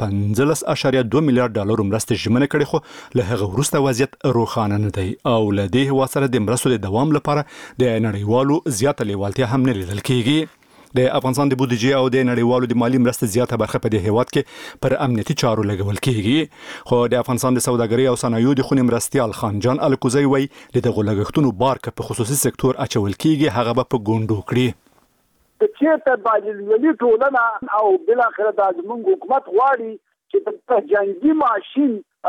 15.2 میلیارډ ډالر مرسته ژمنه کړې خو له هغه وروسته وضعیت روښانه نه دی او له دې هیواد سره د مرستو د دوام لپاره د نړیوالو زیاته لیوالتیا هم نه لیدل کیږي. د افغانستان د بودیجې او د نړیوالو د مالی مرستې زیاته برخه په دې هیواد کې پر امنیتي چارو لګول کیږي خو د افغانستان د سوداګرۍ او صنایعو د خونی مرستيال خانجان الکوزی وای د دغه لګښتونو بار که په خصوصي سکتور اچول کیږي هغه به په ګوندو کړي. چې ته باندې ولې ټولنه او بل اخر د زموږ حکومت غواړي چې د جنگي ماشين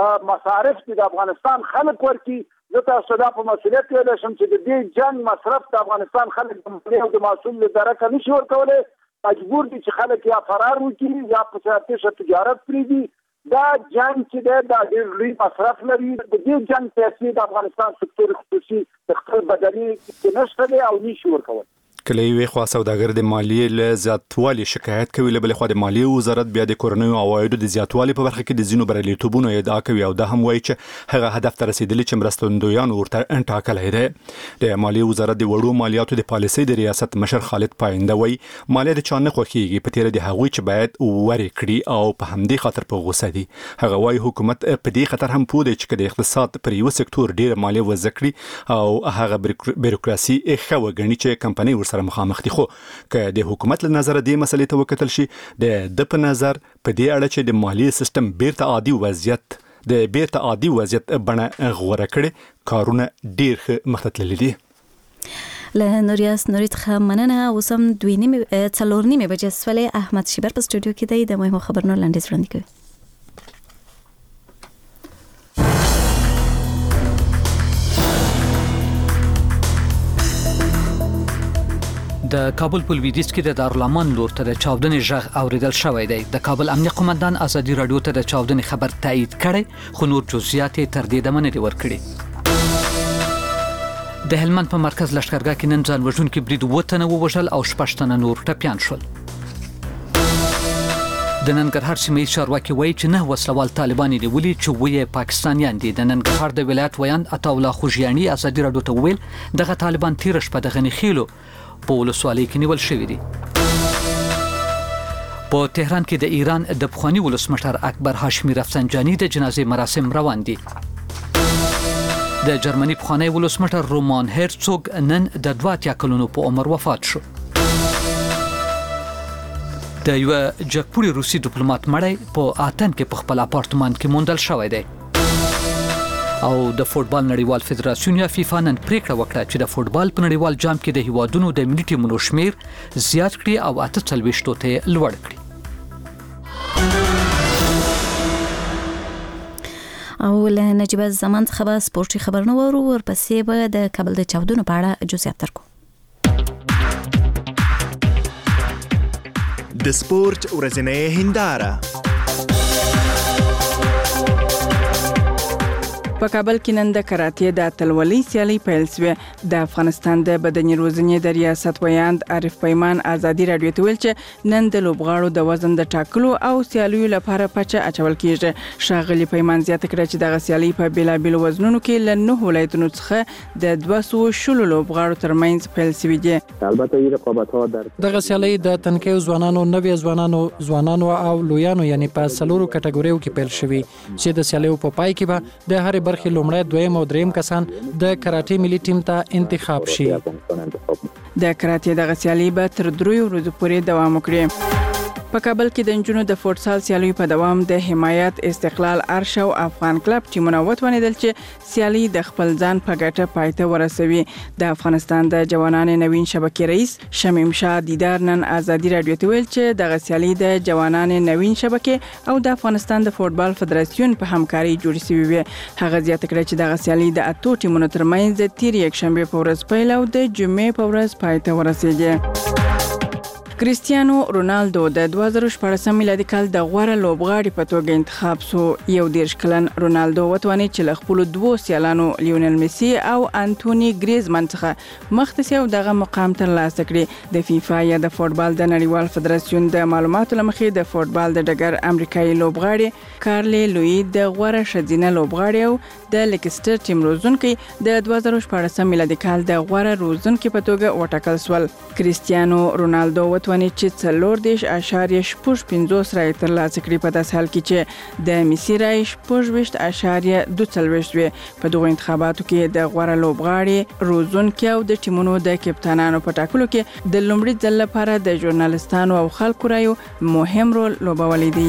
مصارف د افغانستان خلک ورکي زه صدا په مسؤلیت ویل شم چې د دې جنگ مصرف د افغانستان خلک د ملي او د مسؤل درکه نشي ورکولای مجبور دي چې خلک یا فرار وکړي یا په سیاسي تجارت پریږدي دا جنگ چې دا ډېر لوی مصرف لري. د دې جنگ پیسې د افغانستان سکتور خصوصي د خپل بدني کې نشته دی او نشي ورکول. کله یو خوا سوداګر د مالیې له زیاتوالي شکایت کوي، له بل خوا د مالیې وزارت بیا د کورنیو عوایدو د زیاتوالي په برخه کې د ځینو بریالیتوبونو ادعا کوي او دا هم وایي چې هغه هدف ته رسیدلی چې مرستندویان ورته ټاکلی دی. د مالیې وزارت د وړو مالیاتو د پالیسۍ د ریاست مشر خالد پاینده وایي مالیه د چا نه خوښیږي، په تیره د هغوی چې باید ورې کړي او په همدې خاطر په غوسه دي. هغه وایي حکومت په دې خاطر هم پوه دی چې د اقتصاد پر یو سکتور ډیره مالیه وضع کړي او هغه بیروکراسي ښه وګڼي چې کمپنۍ ورسره مخامخ دي. خو که د حکومت له نظر دې مسلې ته وکتل شي د په نظر په دې اړه چې د مالیې سیستم بیرته عادي وضعیت بڼه غوره کړي کارونه ډیر ښه مخته تللي دي. له نوریاس څخه مننه. اوس هم 4:30 بجې سولې احمد شیبر په سټوډیو کې دی د مهمو خبرونو لاندې وړاندې کوي. د کابل په لویدیځ کې د دارالامان لور ته د چاودنې ژغ اوریدل شوی دی. د کابل امنیه قومندان ازادي رادیو ته د چاودنې خبر تایید کړي، خو نور جزئیات تر دې دمه نه دي ورکړي. د هلمند په مرکز لښکرګاه کې نن ځان وژونکي برید 7 تنه ووژل او 6 تنه نور ټپیان شول. د ننګرهار سیمې چارواکي وایي چې 9 وسلوال طالبان نیولي چې وایي پاکستانیان دي. د ننګرهار د ولایت ویاند عطاالله خوږیاني ازادي رادیو ته ویل دغه طالبان تیر شپه د غنی خیلو په ولسوالۍ کې نیول شوی دي. په تهران کې د ایران د پخوانی ولسمشر اکبر هاشمي رفسنجاني د جنازې مراسم روان دي. د جرمني پخوانی ولسمشر رومان هرڅوګ نن د 82 کلونو په عمر وفات شو. د یو جګپوړي روسي ډیپلوماټ مړی په آتن کې په خپل اپارتمان کې موندل شوی دی. او د فوتبال نړیوال فدراسیون یا فیفا نن پریکړه وکړه چې د فوتبال په نړیوال جام کې د هیوادونو د ملي ټیمونو شمیر زیات کړي او 48 ته لوړ کړي. او له نجیب زمان څخه به سپورتي خبرونه ورپسې به د کابل د چاودنو په اړه جزئیات درکو. د سپورت ورځنۍ هنداره. په کابل کې نن د کراټې د اتلولۍ سیالي پیل شوه. د افغانستان د بدني روزنې د ریاست ویاند عارف پیمان ازادي رادیو ته ویل چې نن د لوبغاړو د وزن د ټاکلو او سیالیو لپاره پچه اچول کیږي. ښاغلي پیمان زیاته کړه چې دغه سیالي په بیلابیل وزنونو کې له 9 ولایتونو څخه د 200 لوبغاړو ترمنځ پیل شوی دی. البته یې رقابت‌ها در دغه سیالي د تنکیو ځوانانو، نوې ځوانانو او لویانو یعنی په 4 کټګوریو کې پیل شوی چې د سیالیو په پای کې به د هر برخې لومړی، دویم او دریم کسان د کراټې ملي ټیم ته انتخاب شي. د کراټې دغه سیالي به تر 3 ورځې پورې دوام وکړي. په کابل کې د نجونو د فوټسال سیالي په دوام د حمایت، استقلال، ارش او افغان کلب ټیمونه وتوانیدل چې سیالي د خپل ځان په ګټه پایته ورسوي. د افغانستان د جوانانو نوین شبکې رئیس شمیم شاه دیدار نن ازادي رادیو ته ویل چې دغه سیالي د جوانانو نوین شبکې او د افغانستان د فوتبال فدراسیون په همکاري جوړ شوی وي. هغه زیاته کړه چې دغه سیالي د 8 ټیمونو ترمنځ د تیر یک شنبه په ورځ پیل او د جمعې په ورځ پایته ورسیږي. کریستیانو رونالدو د 2014 میلادي کال د غوره لوبغاړي په توګه انتخاب شو. 21 کلن رونالدو وتواني چې له خپل 2 سیالانو لیونل میسي او انټونی گریزمان څخه مختصي او دغه مقام ترلاسه کړي. د فیفا یا د فوتبال د نړیوال فدراسیون د معلوماتو لمخې د فوتبال د ډګر امریکایي لوبغاړي کارلی لوی د غوره شذینه لوبغاړي او د لیکسټر ټیم روزونکي د 2014 میلادي کال د غوره روزونکي په توګه وټاکل شول. کریستیانو رونالدو وتواني چې 4.55 رای ترلاسه کړي په داس حال کې چې د میسي رای 4.42 وي. په دغه انتخاباتو کې د غوره لوبغاړي، روزونکي او د ټیمونو د کپتانانو په ټاکلو کې د لومړي ځل لپاره د ژورنالستانو او خلکو رایو مهم رول لوبولی دی.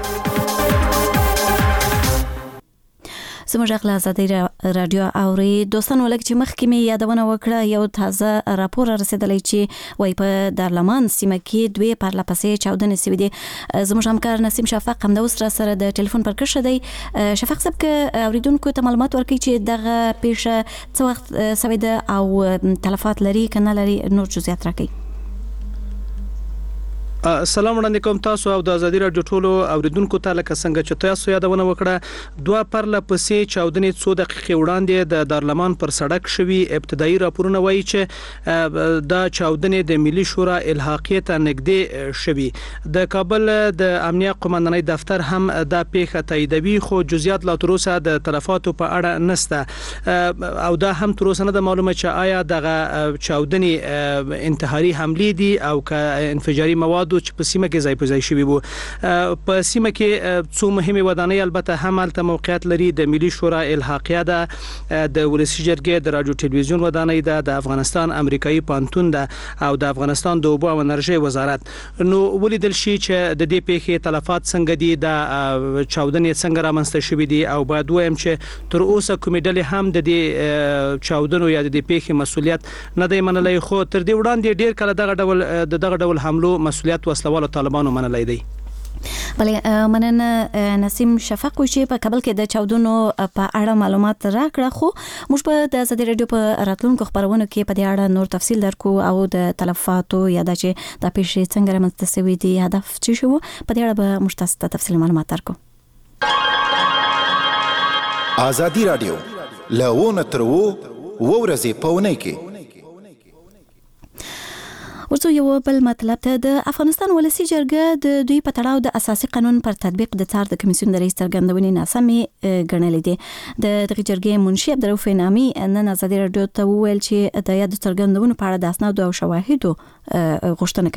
زموږ غلا ازادي رادیو اوري دوستانو، لکه چې مخکې مې یادونه وکړه یو تازه راپور رسیدلی چې وایي په دارالامان سیمه کې 2 پرلپسې چاودنې شوې دي. زموږ همکار نسیم شفق هم د اوس را سره د ټلیفون پر کرښه دی. شفق صاحب که اوریدونکو ته معلومات ورکړي چې دغه پیښه څه وخت شوې ده او تلفات لري که نه لري، نور جزئیات راکړي. سلام وړاندې کوم تاسو او د ازادي رادیو ټولو اوریدونکو ته لکه څنګه چې تاسو یادونه وکړه دوه پرله پسې چاودنې 2 دقیقې وړاندې د دارالمان پر سړک شوي ابتدایي راپورونه وایي چې د چاودنې د ملي شورا الحاقیت نږدې شوي د کابل د امنیه قومندانۍ دفتر هم د پیښه تاییدوي خو جزئیات لا تر اوسه د تلفاتو په اړه نشته او دا هم تر اوسه نه معلومه چې آیا د چاودنې انتحاري حمله دي او که انفجاري مواد چې په سیمه کې ځای په ځای شوی وو په سیمه کې څو مهمه ودانۍ البته هم الته موقعیت لري د ملي شورا الحاقیه ده د ولسی جرګې د رادیو ټلویزیون ودانۍ ده د افغانستان امریکایي پانتون ده او د افغانستان د اوبو او انرژي وزارت نو ولیدل شي چې د دې پیښې تلفات څنګه دي د چاودنې څنګه رامنځته شوې دي او باید وایم چې تر اوسه کومې ډلې هم د دې چاودنو یا د دې پیښې مسولیت نه دی منلای خو تر دې وړاندې ډیر کله دغه ډول حملو مسولیت وسلوالو طالبانو منلای دی. بله مننه نسیم شفق چې په کابل کې د چاودنو په اړه معلومات راکړه خو موږ په د ازادي رادیو په راتلونکو خبرونو کې په دې اړه نور تفصیل درکو او د تلفاتو یا د چې د پیښې څنګه رامنځته شوې دي هدف څه شو په دې اړه به موږ تاسو ته تفصیل معلومات درکو. ازادي رادیو لونه تر ورځې په ونې کې ورته یو بل مطلب ته د افغانستان ولسی جرګه د دوی په تړاو د اساسي قانون پر تطبیق د څار د کمیسیون د رئیس څرګندونې ناسمې ګڼلې دي د دغه جرګې منشي عبدالرؤف انعامي نن ازادي رادیو ته وویل چې د یاد څرګندونو په اړه د اسناد او شواهدو غوښتنه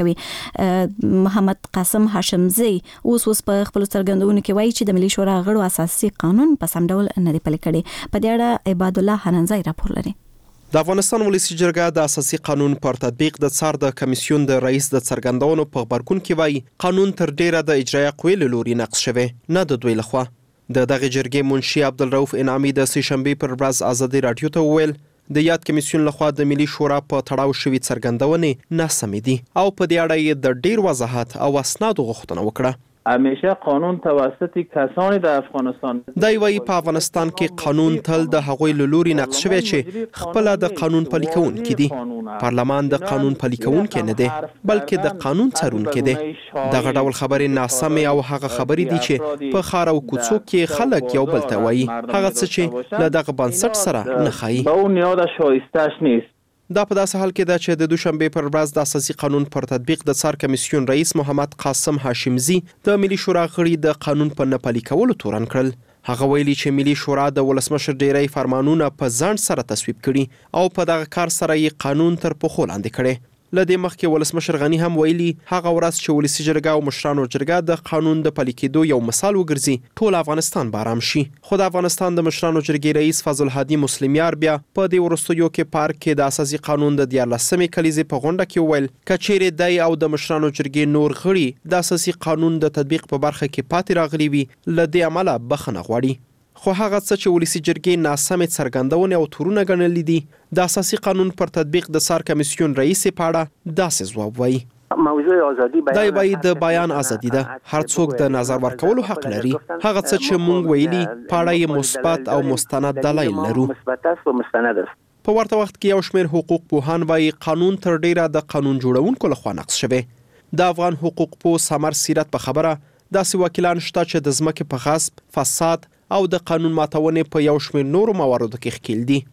کوي. محمد قاسم هاشمزی اوس په خپل څرګندونو کې وایي چې د ملي شورا غړو اساسي قانون په سم ډول نه دی پلي کړی. په دې اړه عباد الله حننزای راپور لري. د افغانستان ولسی جرګه د اساسي قانون پر تطبیق د څار د کمیسیون د رئیس د څرګندونو په خبرګون کې وایي قانون تر ډیره د اجرایه قوې له لوري نقض شوی نه د دوی لخوا. د دغه جرګې منشي عبدالرؤف انعامي د سه شنبې پر ورځ ازادي رادیو ته وویل د یاد کمیسیون لخوا د ملي شورا په تړاو شوي څرګندونې ناسمې دي او په دې اړه یې د ډیر وضاحت او اسنادو غوښتنه وکړه. همیشه قانون توسط کسانی در افغانستان دای وی په افغانستان کې قانون تل د هغوی له لوري نقض شوی چې خپل د قانون پلي کوونکي دي. پارلمان د قانون پلي کوونکي نه دی بلکې د قانون څارونکي دی. دغه ډول خبرې ناسمې او هغه خبرې دي چې په خار او کوڅو کې خلک یو بل ته وایي هغه څه چې له دغه بنسټ سره نه ښایي. به اون نیاد شایسته‌اش نیست. دا په داسې حال کې ده چې د دوشنبه پر ورځ د اساسي قانون پر تطبیق د څار کمیسیون رئیس محمد قاسم هاشمزی د ملي شورا غړي د قانون په نه پلي کولو تورن کړل. هغه ویلي چې ملي شورا د ولسمشر ډیری فرمانونه په ځان سره تصویب کړي او په دغه کار سره یې قانون تر پخو لاندې کړي. لدې مخکې ولسمشر غنی هم ویلي هغه ورځ چې ولسی جرګه او مشرانو جرګه د قانون د پلي کېدو یو مثال وګرځي ټول افغانستان بارام شي. خو د افغانستان د مشرانو جرګې رئیس فضل الهادي مسلمیار بیا په دې وروستیو کې پارک کې د اساسي قانون د 14مې کلیزې په غونډه کې ویل کچېرې دای او د مشرانو جرګې نور غړي د اساسي قانون د تطبیق په برخه کې پاتې راغلي وي لدې عمله بخښنه غواړي. خو هغه څه چې ولسی جرګې ناسمې څرګندونې او تورونه ګڼلې دي د اساسي قانون پر تطبیق د څار کمیسیون رئیس په اړه داسې ځواب وایي. موضوع ازادي بیان د بیان ازادي ده. هر څوک د نظر ورکولو حق لري. هغه څه چې مونږ ویلي په اړه یې مثبت او مستند دلایل لرو. په ورته وخت کې یو شمېر حقوق پوهان وایي قانون تر ډیره د قانون جوړونکو لخوا نقض شوی. د افغان حقوق پوه سمر سیرت په خبره داسې وکیلان شته چې د ځمکې په غصب فساد او د قانون ماتونې په یو شمېر نورو مواردو کې ښکیل دي.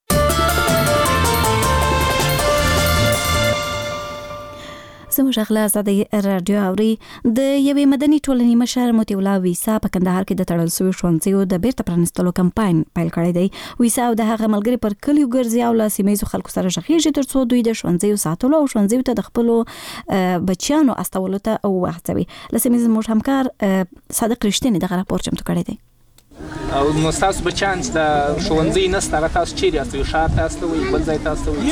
زموږ غلا ازادي رادیو اوري د یوې مدني ټولنې مشر موتی الله ویسا په کندهار کې د تړل شویو ښوونځیو د بیرته پرانیستلو کمپاین پیل کړی دی. ویسا او د هغه ملګري پر کلیو ګرځي او له سیمه‌ییزو خلکو سره غږیږي ترڅو دوی د ښوونځیو ساتلو او ښوونځیو ته د خپلو بچیانو استولو ته وهڅوي. له سیمې زموږ همکار صادق رښتینی دغه راپور چمتو کړی دی. او نو تاسو بچان چې ښوونځي نشته هغه تاسو چیرې یاست؟ یو ښار ته یاست وي بل ځای ته یاست وي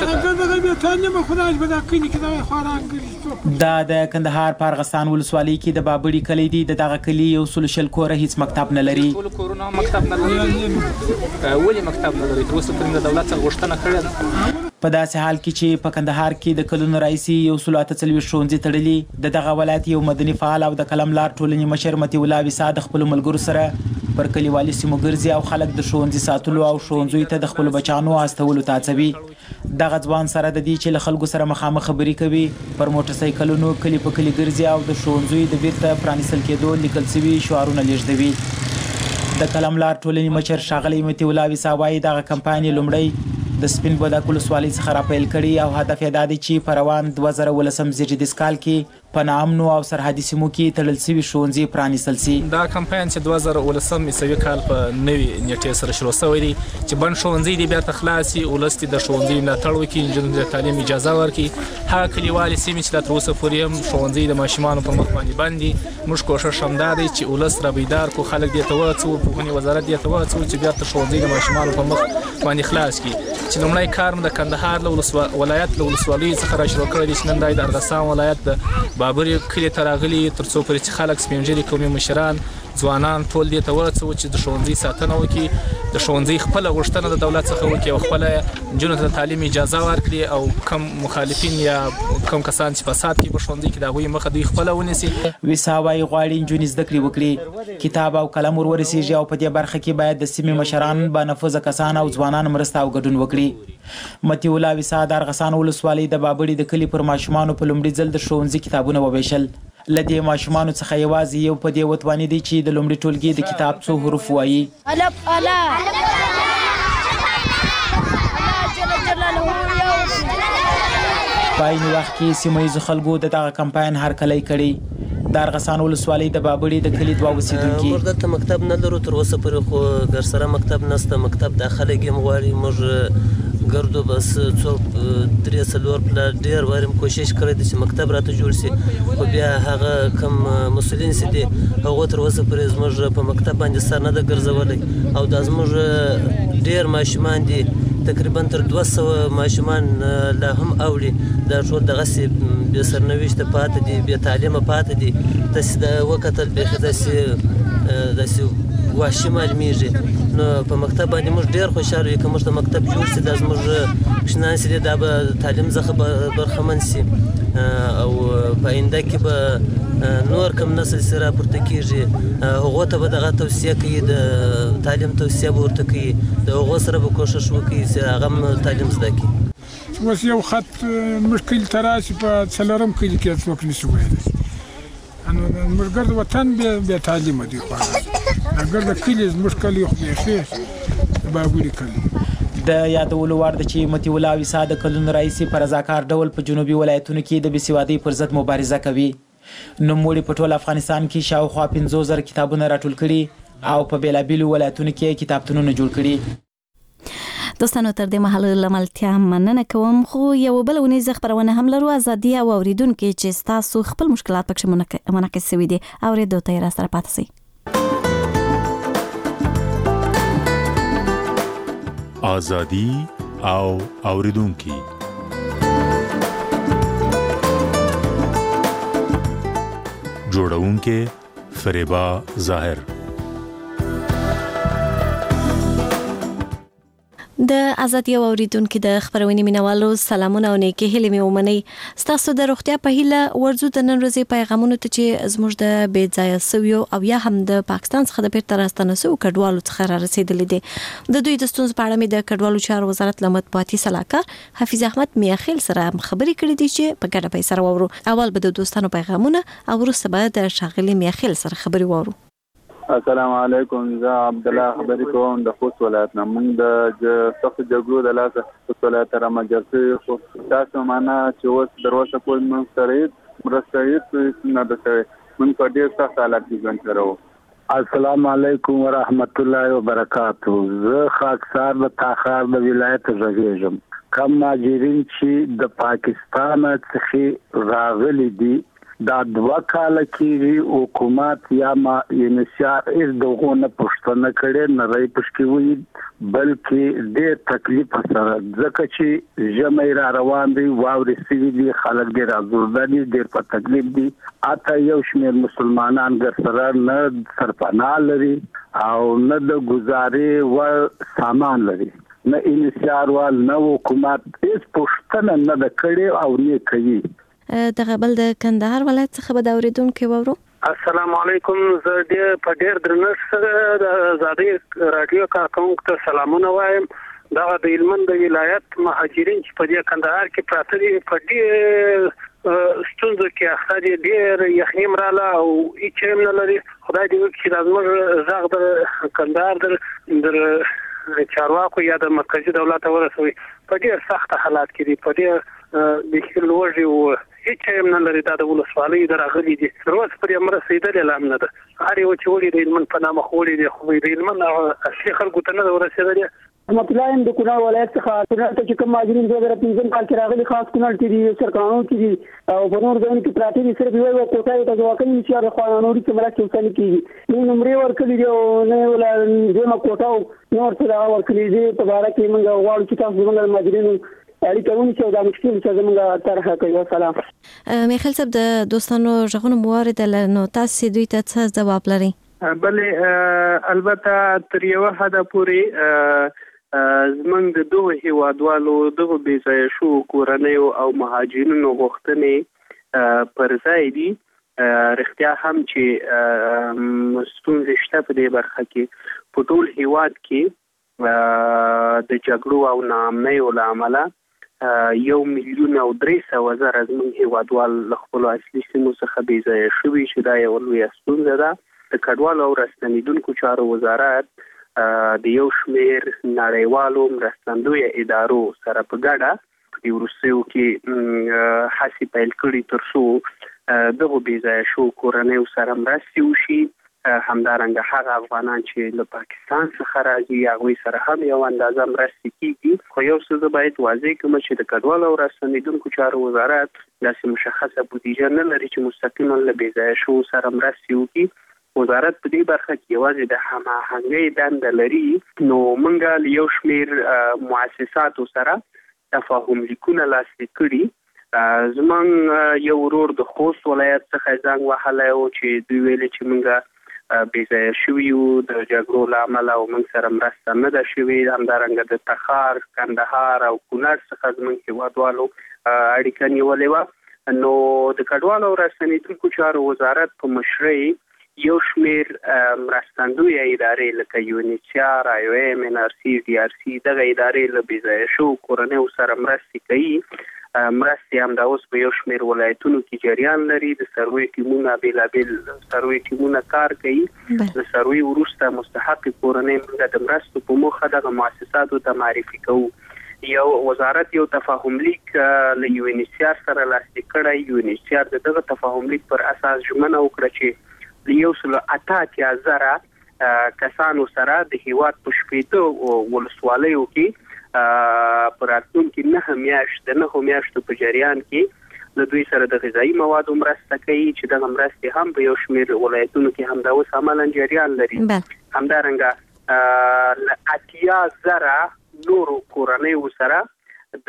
دا د کندهار په ارغستان ولسوالۍ کې د بابړي کلی دی. دغه کلی یو سل شل کوره هیڅ مکتب نه لري. ټول کورونه مکتب نه لري. ولې مکتب نه لري؟ اوس په دولت څخه غوښتنه کړې په داسې حال کې چې په کندهار کې د کلونو راځي یو سل اته څلوېښت ښوونځي تړلي. د دغه ولایت یو مدني فعال او د قلم لار ټولنې مشر متی الله ویسا د خپل ملګرو سره پر کلیوالي سیمو ګرځي او خلک د ښوونځي ساتلو او ښوونځیو ته د خپلو بچیانو استولو ته هڅوي. دغه ځوان سره د دې چې له خلکو سره مخامخ خبرې کوي پر موټرسایکلونو کلي په کلي ګرځي او د ښوونځیو د بیرته پرانیستل کېدو لیکل شوي شعارونه لیږدوي. د قلم لار ټولنې مشر ښاغلی مطیع الله ویسا وایي دغه کمپاین یې لومړی د سپین بولدک ولسوالۍ څخه راپیل کړي او هدف یې دا دی چې په روان 2019 زیږدیز کال کې په ناامنو او سرحدي سیمو کې تړل شوي ښوونځي پرانیستل شي. دا کمپاین چې 2019 عیسوي کال په نوي نیټې سره شروع شوی دی چې بند ښوونځي دې بیا خلاص شي، ولس دې د ښوونځي ملاتړ وکړي، نجونو ته تعلیم اجازه ورکړي. هغه کلیوالي سیمې چې لا تر اوسه پورې هم ښوونځي د ماشومانو پر مخ باندې بند دي، موږ کوښښ همدا دی چې ولس را بیدار کړو، خلک دې ته وهڅوو، پوهنې وزارت دې ته وهڅوو چې بیا ښوونځي د ماشومانو پر مخ باندې خلاص کړي. چې لومړی کار د کندهار له ولایت له ولسوالیو څخه را شروع کړی دی چې نن د ارغستان ولایت د بابري کلي ته راغلي، تر څو پورې چې خلک سپین ږیري قومي مشران ځوانان ټول دې ته وهڅوو چې د ښوونځي ساتنه وکړي، د ښوونځي خپله غوښتنه د دولت څخه وکړي او خپله نجونو ته د تعلیم اجازه ورکړي او کم مخالفین یا کم کسان چې فساد کوي په ښوونځي کې د هغوی مخه دوی خپله ونیسي. ویسا وایي غواړي نجونې زده کړې وکړي، کتاب او قلم ور ورسیږي او په دې برخه کې باید د سیمې مشران با نفوذه کسان او ځوانان مرسته او ګډون وکړي. مطیع الله ویسا د ارغستان ولسوالۍ د بابړي د کلي پر ماشومانو په لومړي ځل د ښوونځي کتابونه وویشل. له دې ماشومانو څخه یوازې یو په دې وتوانې دی چې د لومړي ټولګي د کتاب څو حروف وایي. په عین وخت کې سیمه ییزو خلکو د دغه کمپاین هرکلی کړی. د ارغستان ولسوالۍ د بابړي د کلي دوه اوسېدونکي موږ دلته مکتب نه لرو، تر اوسه پورې خو ګرسره مکتب نشته، مکتب دا خلک یې غواړي. موږ ګردو بس څوک 3-4 پله ډېر واریم کوشش کړی دی چې مکتب راته جوړ شي، خو بیا هغه کم مسؤلین چې دي هغو تر اوسه پورې زموږ په مکتب باندې سر نه ده ګرځولی او دا زموږ ډېر ماشومان دي، تقریبا تر 200 ماشومان لا هم اوړي، دا ټول دغسې بې سرنوشته پاتې دي، بې تعلیمه پاتې دي. داسې د وکتل بیخي داسې وحشي معلومیږي. نو په مکتب باندې موږ ډېر خوشحاله یو که موږ ته مکتب جوړ شي، دا زموږ ماشومان چې دي دا به تعلیم څخه برخمن شي او په آینده کې به نور کم نسل چې راپورته کېږي هغو ته به دغه توصیه کوي، د تعلیم توصیه به ورته کوي، د هغو سره به کوښښ وکړي چې هغه هم تعلیم زده کړي. اوس یو خط موږ کلي ته راشي په 4 کلي کې څوک نشي ویلی، موږ ګرد وطن بې تعلیمه دي، ګرد کلي زموږ کلي خو بیخي بابړي کلي. د یادولو وړ ده چې مطیع الله ویسا د کلونو راهیسې په رضاکار ډول په جنوبي ولایتونو کې د بېسوادۍ پر ضد مبارزه کوي. نوموړي په ټول افغانستان کې شاوخوا 50,000 کتابونه راټول کړي او په بېلابېلو ولایتونو کې کتابتونونه جوړ کړي. دوستانو تر دې مهال لملتیا مننه کوم، خو یو بل ونیزه خبرونه هم لرو، ازادي او اوریدونکو چې تاسو خپل مشکلات پکې منعکس شوي دي اوریدو ته را سره پاتې شئ. ازادي او اوریدونکو جوړونکو فریبا ظاهر. د ازادي او اوریدونکو د خبرونې مینوالو سلامونه او نیکی هیلې مې ومنئ. ستاسو د روغتیا په هیله ورځو د نن ورځې پیغامونو ته چې زموږ د بې ځایه سویو او یا هم د پاکستان څخه د بیرته راستنه شویو کډوالو څخه را رسېدلې دي. د دوی د ستونزو په اړه مې د کډوالو چارو وزارت له مطبوعاتي سلاکار حفیظ احمد میاخیل سره خبرې کړې دي چې په ګډه به یې سره واورو. اول به د دوستانو پیغامونه او وروسته به د ښاغلي میاخیل سره خبرې واورو. السلام علیکم، زه عبدالله خبرې کوم د خوست ولایت نه. موږ د سختو جګړو د لاسه خوست ولایت ته رامنځته شوي، خو تاسو معنا چې اوس تر اوسه پورې موږ سره هېڅ مرسته هېڅ نه ده شوې. موږ په ډېر سخت حالت کې ژوند کوو. السلام علیکم ورحمت الله وبرکاتو. زه خاکسار د تاخار د ولایت غږیږم. کم مهاجرین چې د پاکستان څخه راغلي دي دا 2 کال کې حکومت یا انشاء از دغه نه پښتنه کړي نه راي پښکوي، بلکې ډېر تکلیف سره ځکه چې جمع را روان دي، واوري سوي دي، خلک ډېر ازورده دي، ډېر په تکلیف دي. اته یو شمېر مسلمانان ګرسره نه سرپناه لري او نه د گزارې و سامان لري، نه انشاء وال نه حکومت هیڅ پښتنه نه د کړي او نه کوي. دغه بل د کندهار ولایت څخه به د اوریدونکو وورو. السلام علیکم. زه په ډېر درنښت سره د آزادۍ رادیو کارکونکو ته سلامونه وایم. دا د هلمند د ولایت مهاجرین چې په دې کندهار کې پراته دي په دې ستونزو کې اخته دي، ډېر یخني رااله او هیڅ هم نه لري. خدای دې وکړي چې زموږ غږ د کندهار د چارواکو یا د مرکزي دولت ورسوي. په ډېر سخت حالات کې دي، په ډېر د لوږې او هیڅ هم نه لري. دا د ولسوالۍ د راغلي دي، روز پرې مرسېدلې لا هم نه ده. هر یو چې ولې د هلمند په نامه خولې دي، خو د هلمند اصلي خلکو ته نه ده ورسېدلې. رحمت الله یم د کونړ ولایت څخه. کونړ ته چې کوم مهاجرین 2015 کال کې راغلي، خاص کونړ کې دي، سرکانو کې دي او په نور ځایونو کې پراته دي. صرف یو کوټه ته ځواکمن نشي د خوانوري کې مرکه وسل کیږي. نو نمبر ورکړي دی او نه ولا دغه کوټه نور څه ورکړي دي. په اړه کې موږ غواړو چې تاسو زموږ مهاجرینو اړیکه ونیسئ او دا مشکل چې زموږ طرحه کوي. سلام. میخیل صاحب د دوستانو ژغونو موارد نو تاسو دوی ته څه ځواب لري؟ بلې البته تر یو حد پورې زمونږ د دوه هیوادوالو دغه بې ځایه شو کورنیو او مهاجرینو غوښتنې پر ځای دي. رښتیا هم چې ستونزې شته په دې برخه کې. په ټول هیواد کې د جګړو او ناامنیو له امله 1,300,000 زمونږ هیوادوال له خپلو اصلي سیمو څخه بې ځایه شوي، چې دا یوه لویه ستونزه ده. د کډوالو او راستنېدونکو چارو وزارت د یو شمېر نړیوالو مرستندویه ادارو سره په ګډه په دې وروستیو کې هڅې پیل کړي تر څو دغو بې ځایه شوو کورنیو سره مرستې وشي. همدارنګه هغه افغانان چې له پاکستان څخه راځي هغوی سره هم یو اندازه مرستې کیږي. خو یو څه زه باید واضح کړم چې د کډوالو او راستنېدونکو چارو وزارت داسې مشخصه بودیجه نه لري چې مستقیما له بې ځایه شوو سره مرستې وکړي. وزارت په دې برخه کې یوازې د هماهنګۍ دنده لري. نو موږ له یو شمېر مؤسساتو سره تفاهم لیکونه لاسلیک کړي. زموږ یو ورور د خوست ولایت څخه زنګ وهلی و چې دوی ویلي چې موږ بې ځایه شوي یو د جګړو له امله او موږ سره مرسته نه ده شوې. همدارنګه د تخار، کندهار او کونړ څخه زموږ هیوادوالو اړیکه نیولې وه. نو د کډوالو او راستنېدونکو چارو وزارت په مشرۍ یو شمېر مرستندویه ادارې لکه یونیسیار، IOM، NRC، DRC دغه ادارې له بې ځایه شوو کورنیو سره مرستې کوي. مرستې همدا اوس په یو شمېر ولایتونو کې جریان لري. د سروې ټیمونه بېلابېل سروې ټیمونه کار کوي. د سروې وروسته مستحق کورنۍ موږ د مرستو په موخه دغه مؤسساتو ته معرفي کوو. یو وزارت یو تفاهم لیک له یونیسیار سره لاسلیک کړی. یونیسیار د دغه تفاهم لیک پر اساس ژمنه وکړه چې 1,88,000 کسانو سره د هیواد په 18 ولسوالیو کې پر راتلونکي 9 میاشتو په جریان کې له دوی سره د غذایي موادو مرسته کوي، چې دغه مرستې هم په یو شمېر ولایتونو کې همدا اوس عملاً جریان لري. همدارنګه 80,000 نورو کورنیو سره د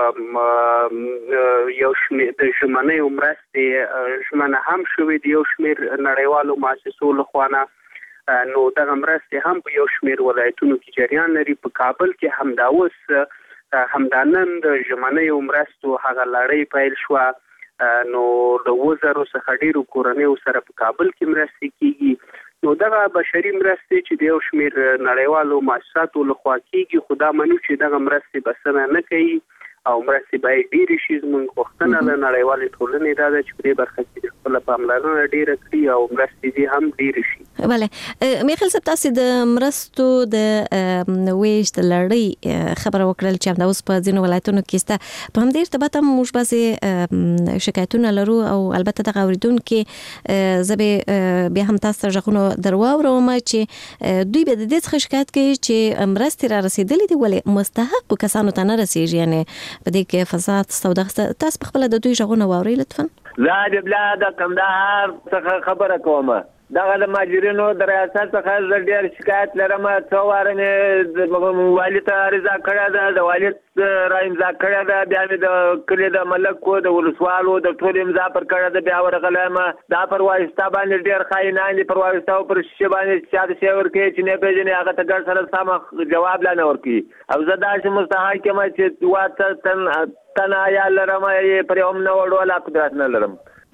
یو شمېر د ژمنیو مرستې ژمنه هم شوې د یو شمېر نړیوالو مؤسسو لخوا نه. نو دغه مرستې هم په یو شمېر ولایتونو کې جریان لري. په کابل کې همدا اوس همدا نن د ژمنیو مرستو هغه لړۍ پیل شوه. نو د 2,000 څخه ډېرو کورنیو سره په کابل کې مرستې کیږي. نو دغه بشري مرستې چې د یو شمېر نړیوالو مؤسساتو لخوا کیږي، خو دا منو چې دغه مرستې بسنه نه کوي او مرستې باید ډېرې شي. زموږ غوښتنه له نړیوالې ټولنې دا ده چې په دې برخه کې خپله پاملرنه ډېره کړي او مرستې دې هم ډېرې شي. بله میخیل صاحب، تاسو د مرستو د ویش د لړۍ خبره وکړل چې همدا اوس په ځینو ولایتونو کې سته. په همدې ارتباط هم موږ بعضې شکایتونه لرو او البته دغه اورېدونکي زه به بیا هم تاسو ته غږونه در واورم چې دوی به د دې څخه شکایت کوي چې مرستې را رسېدلې دي ولې مستحقو کسانو ته نه رسېږي. یعنې په دې کې فساد شته او دغه. تاسو په خپله د دوی غږونه واورئ لطفا. زه د بلا د کندهار څخه خبره کوم. دغه د مهاجرینو د ریاست څخه زه ډېر شکایت لرم. څو واره مې والي ته عریضه کړې ده، د والي را امضا کړې ده، بیا مې د کلي د ملکو د ولسوالو د ټول امضا پر کړې ده، بیا ورغلم. دا پر واسطه باندې ډېر خاینان دي، پر واسطه او پر شیشه باندې چا د شی ورکوي چې نه پېژني هغه ته ګډ سره سم جواب لا نه ورکوي. او زه داسې مستحق یم چې واته تنها یا لرم پر یوم نه وړو لا قدرت نه لرم.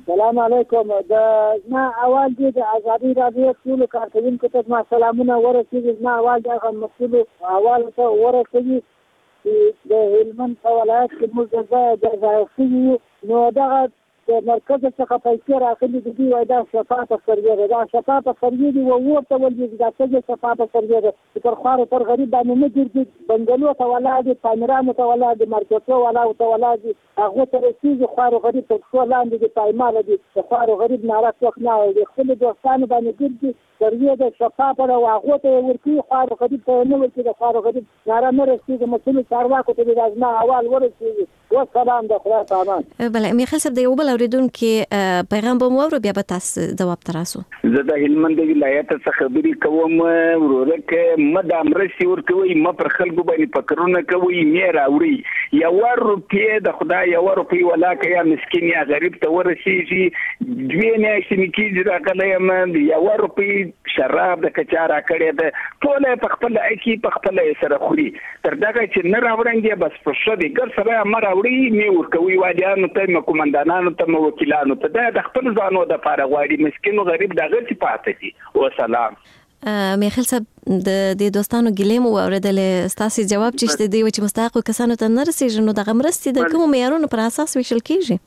سلام علیکم. ما اول دې د ازادي رادیو ټول کارکونکو ته ما سلامونه ورسېږي. ما اول د مسؤل اول ته ورسېږي چې د هلمند په ولایت کې موږ د ځای نو دغه د مرکز څخه پیسې راغلي دي وای دا شفافه سروې ده. دا شفافه سروې دي او ورته ولې دا څنګه شفافه سروې ده چې پر خوار پر غریب باندې نه ګرځي. بنګلو ته ولادي، پامرانو ته ولادي، مرکزو ولادي ولادي هغه ته رسیږي. خوار غریب ته څو لاندې دي پایمال دي. خوار غریب ناره څوک نه وي. خپل دوستانو باندې ګرځي سروې ده شفافه ده او هغه ته ورکی. خوار غریب ته نه ورکی. د خوار غریب ناره نه رسیږي. مسؤل چارواکو ته د ازما اول ورسیږي. والسلام د خدای په امان. بله میخیل صاحب د یو بل اوریدونکو پیغام به مو اورو بیا به تاسو ځواب تراسو. زه د هلمند ولایت څخه خبرې کوم. ورورکه مده امرسي ورکوي ما پر خلکو باندې فکرونه کوي مې راوړي. یو روپیه د خدای یو روپیه ولاکه یا مسکین یا غریب ته ورسیږي. دوی نه شي کیږي راغلی من یو روپیه شراب د کچارا کړي ده ټول په خپل اکی په خپل سره خوري. تر دغه چې نه راوړنګي بس په شو دي ګر سره امر راوړي مې ورکوي وادیانو ته کومندانانو ته وکیلانو ته د خپل ځانو د پاره غواړي. مسکین او غریب دغه څه پاتې دي. والسلام. میخیل صاحب د دوستانو ګلې مو اوریدل. ستاسو جواب چې دی چې مستحق کسانو ته نه رسیږي نو دغه مرستې د کوم معیارونو پر اساس ویشل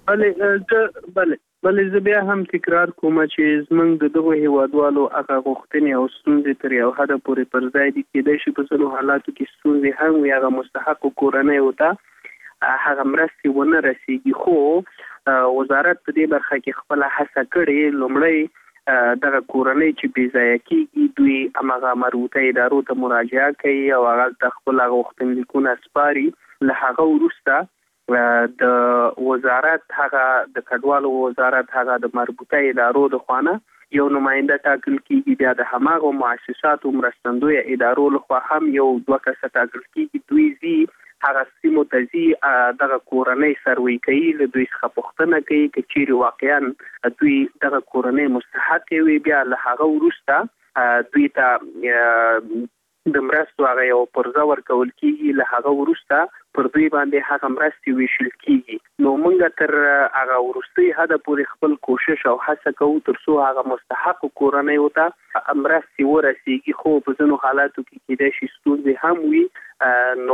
کیږي؟ بله زه بیا هم تکرار کوم چې زمونږ د دغو هیوادوالو هغه غوښتنې او ستونزې تر یو حده پورې پر ځای دي. کیدای شي په ځینو حالاتو کې ستونزې هم وي هغه مستحقو کورنیو ته هغه مرستې ونه رسیږي. خو وزارت په دې برخه کې خپله هڅه کړې. لومړی دغه کورنۍ چې بې ځایه کېږي دوی هماغه مربوطه ادارو ته مراجعه کوي او هغه د خپل غوښتنلیکونه سپاري. له هغه وروسته د وزارت هغه د کډوالو وزارت هغه د مربوطه ادارو د خوانه یو نماینده ټاکل کیږي. بیا د هماغه مؤسساتو مرستندوی ادارو لخوا هم یو دوه کسه ټاکل کیږي. دوی زی هغه سیمو ته زی دغه کورنۍ سروي کوي. له دوی څخه پوښتنه کوي چې چیرې واقعا دوی دغه کورنۍ مستحق وي. بیا له هغه وروسته دوی ته د مرستو هغه یو پرځه ورکول کیږي. له هغه وروسته پر دوی باندې هغه مرستې ویشل کیږي. نو موږ تر هغه وروستي حد پورې خپل کوشش او هڅه کوو تر څو هغه مستحق کورنۍ وته مرستې ورسیږي. خو په ځینو حالاتو کې کېدای شي ستونزې هم وي. نو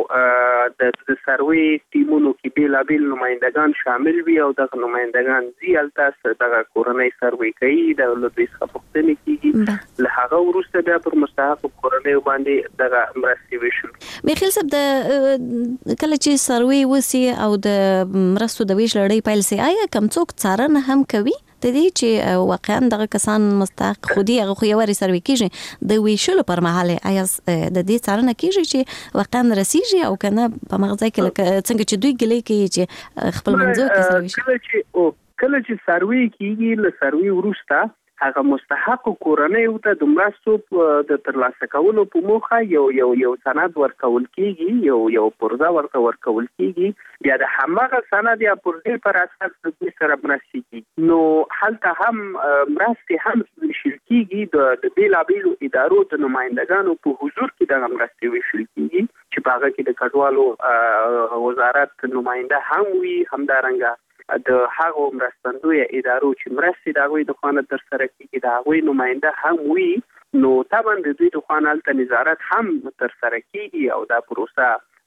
د سروي ټیمونو کې بیلابیل نمائندگان شامل وي او دغه نمائندگان زی الته دغه کورنۍ سروي کوي. د دوی څخه پوښتنه کیږي. له هغه وروسته بیا پر مستحق کورنۍ باندې دغه مرستې ویشل. میخیل صاحب د کله چې سروي وسی او د مرستو د ویش لړۍ پیل سي آیا کوم څوک څارنه هم کوي د دې چې واقعا دغه کسان مستحق خودي هغه خو یو سروي کیږي د ویشلو پر مهال آیا د دې څارنه کیږي چې واقعا رسیږي او کنه په مغزای کې څنګه چې دوی ګلې کوي چې خپل منځو کې سروي کله چې سروي کیږي له سروي وروسته هغه مستحق کورنۍ ته د مرستو د ترلاسه کولو په موخه یو سند ورکول کیږي. یو پرځه ورکول کیږي. بیا د هماغه سند یا پرځې پر اساس د دې سره مرستې کیږي. نو هلته هم مرستې هم ویشل کیږي. د بیلابیلو ادارو د نمائندگانو په حضور کې د مرستې ویشل کیږي چې په هغه کې د کډوالو وزارت نماینده هم وي. همدارنګه د هغو مرستندوی ادارو چې مرستې د هغوی د خوانه تر سره کیږي د هغوی نماینده هم وي. نو طبعا د دوی د خوانه هلته نظارت هم تر سره کیږي او دا پروسه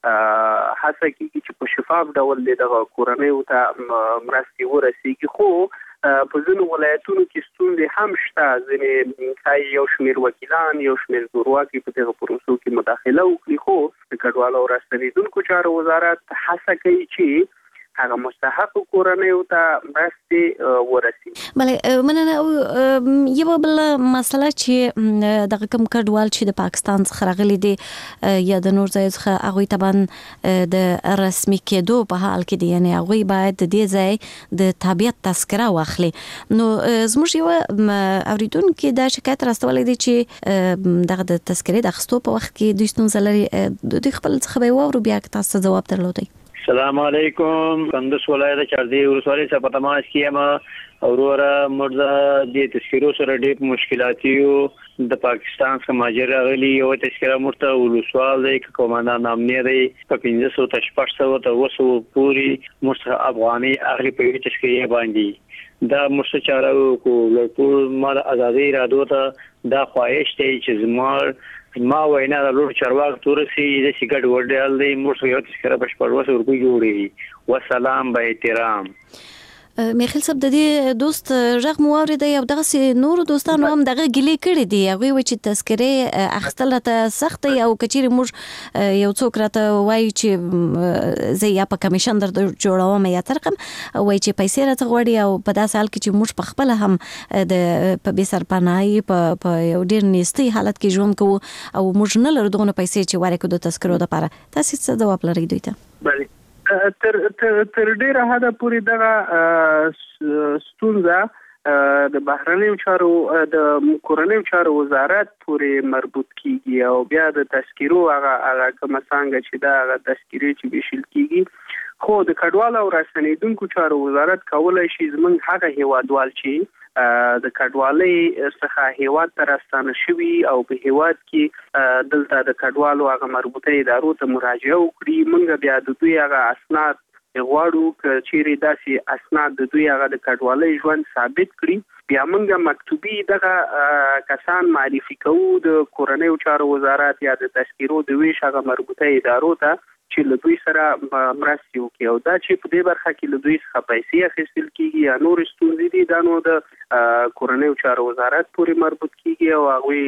هڅه کیږي چې په شفاف ډول دغه کورنیو ته مرستې ورسیږي. خو په ځینو ولایتونو کې ستونزې هم شته. ځینې یو شمېر وکیلان یو شمېر زورواکي په دغه پروسو کې مداخله وکړي. خو د کډوالو او راستنیدونکو چارو وزارت هڅه کوي چې هغه مستحق کورنۍ ته مرستې ورسیږي. بله مننه. یو بل مسله چې دغه کوم کډوال چې د پاکستان څخه راغلي دي یا د نور ځای څخه هغوی طبعا د رسمي کېدو په حال کې دي یعنی هغوی باید د دې ځای د تابعیت تذکره واخلي. نو زموږ یو اوریدونکو دا شکایت راستولی دی چې دغه د تذکرې د اخیستو په وخت کې دوی ستونزه لري. دوی خپل څخه به واورو بیا که تاسو ځواب درلودئ. السلام علیکم. کندوز ولایت چاردی ولسوالۍ څخه په تماس کې یم. اوروره مرزه د تذکرو سره ډېر مشکلات یو. د پاکستان څخه مهاجر راغلي یو تذکره مرته ولسوال دی کومندان امنیه دی په 1500 ته 600 ته 200 پوری مرته افغاني اخلي په تذکره باندې دا مستشاره کو ټول مال ازادي رادو ته دا خواهش دی چې ما وینا د لور چرواغ تورسي د سیګټ وډیال دی موږ یو تشکره بشپړ وسو ورګو جوړي والسلام به احترام. میخیل صاحب د دې دوست رغ موارد یو دغه نور دوستانو هم دغه ګلی کړی دی هغه و چې تذکره اخستل ته سخت او کچیر موږ یو څوک راته وایي چې زه یا په کمیشن در جوړوم یا ترقم وایي چې پیسې راته غواړي او په داسې حال کې چې موږ په خپل هم د په بي سرپناهي په یو ډیر نیستي حالت کې ژوند کوو او موږ نه لرو دغه پیسې چې واره کو د تذکرو لپاره. تاسو څه جواب لرئ دوی ته؟ بله تر ډیره حده پورې دغه ستونزه د بهرنیو چارو د کورنیو چارو وزارت پورې مربوط کیږي او بیا د تذکرو هغه کومه څنګه چې دا تذکرې چې ویشل کیږي خو د کډوالو او راستنیدونکو چارو وزارت کولای شي زمونږ هغه هیوادوال چې د کډوالۍ څخه هیواد ته راستانه شوي او په هیواد کې دلته د کډوالو هغه مربوطه ادارو ته مراجعه وکړي موږ بیا د دوی هغه اسناد غواړو چې چیرې داسې اسناد د دوی هغه د کډوالۍ ژوند ثابت کړي بیا موږ مکتوبي دغه کسان معرفي کوو د کورنیو چارو وزارت یا د تذکرو د ویش هغه مربوطه ادارو ته چې له دوی سره مرستې وکړي او دا چې په دې برخه کې له دوی څخه پیسې اخیستل کیږي یا نور ستونزې دي دا نو د کورنیو چارو وزارت پورې مربوط کیږي او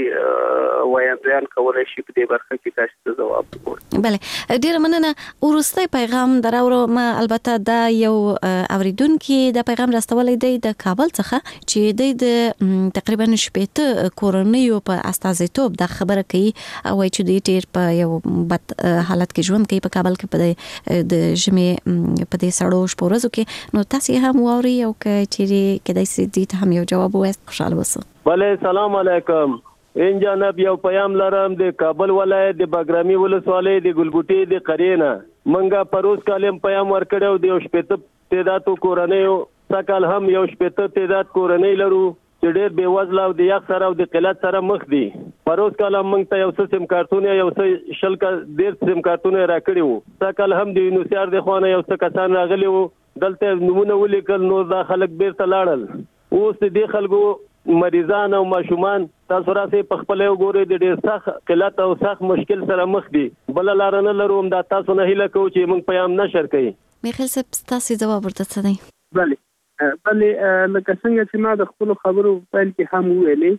هغه وایاندویان کولای شي په دې برخه کې تاسو ته ځواب ورکړي. بله ډیر مننه. ورسته پیغام دراوړو ما البته دا یو اوریدونکو د پیغام راستولې دی د کابل څخه چې د تقریبا 80 کورنیو په استازیتوب د خبره کوي او چې د ډیر په یو بد حالت کې ژوند کوي په کابل کې په د ژمي په دې سړو شپو ورځو کې. نو تاسو هم واوري او چې کدای سي دې هم یو جواب وایست خوشاله وسو. بله سلام علیکم. ان جناب یو پیام لرم د کابل ولایت د باګرامي ولسوالۍ د ګلګوټي د قرینه منګه پروس کالم پیام ورکړو د 80 تعداد کورنیو سکل هم یو 80 تعداد کورنۍ لرو چې ډېر بې وزله او د یخ سره او د قلت سره مخ دي. پروس کاله موږ ته یو څه سیم کارتونه یو څه شل کا ډېر سیم کارتونه راکړي وو. سکل هم د یونیسیار د خوانه یو څه کسان راغلي وو دلته نمونه ولیکل نو دا خلک بیرته لاړل. اوس دې خلکو مریضان او ماشومان تاسو راځي په خپل یو ګوري د ډېر سخت قلت او سخت مشکل سره مخ دي. بل لار نه لروم دا تاسو نه هیله کوم چې موږ پیغام نشر کړي. میخیل صاحب تاسو جواب ورته څه دی؟ بله لکه څنګه چې ما د خپل خبرو پیل کې هم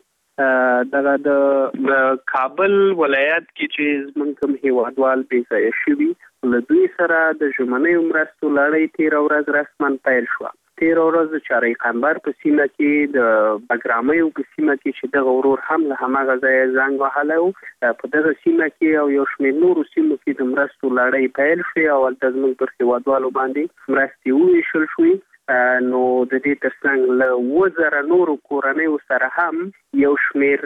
ویلې دغه د کابل ولایت کې چې زمونږ کوم هیوادوال بې ځایه شوي له دوی سره د ژمنیو مرستو لړۍ تېره ورځ رسما پیل شوه. تېره ورځ د چارې قنبر په سیمه کې د بګرامیو په سیمه کې چې دغه ورور هم له هماغه ځایه زنګ وهلی و په دغه سیمه کې او یو شمېر نورو سیمو کې د مرستو لړۍ پیل شوې او هلته زموږ پر هیوادوالو باندې مرستې وویشل شوې. نو د دې ترڅنګ له 1000 نورو کورنیو سره هم یو شمېر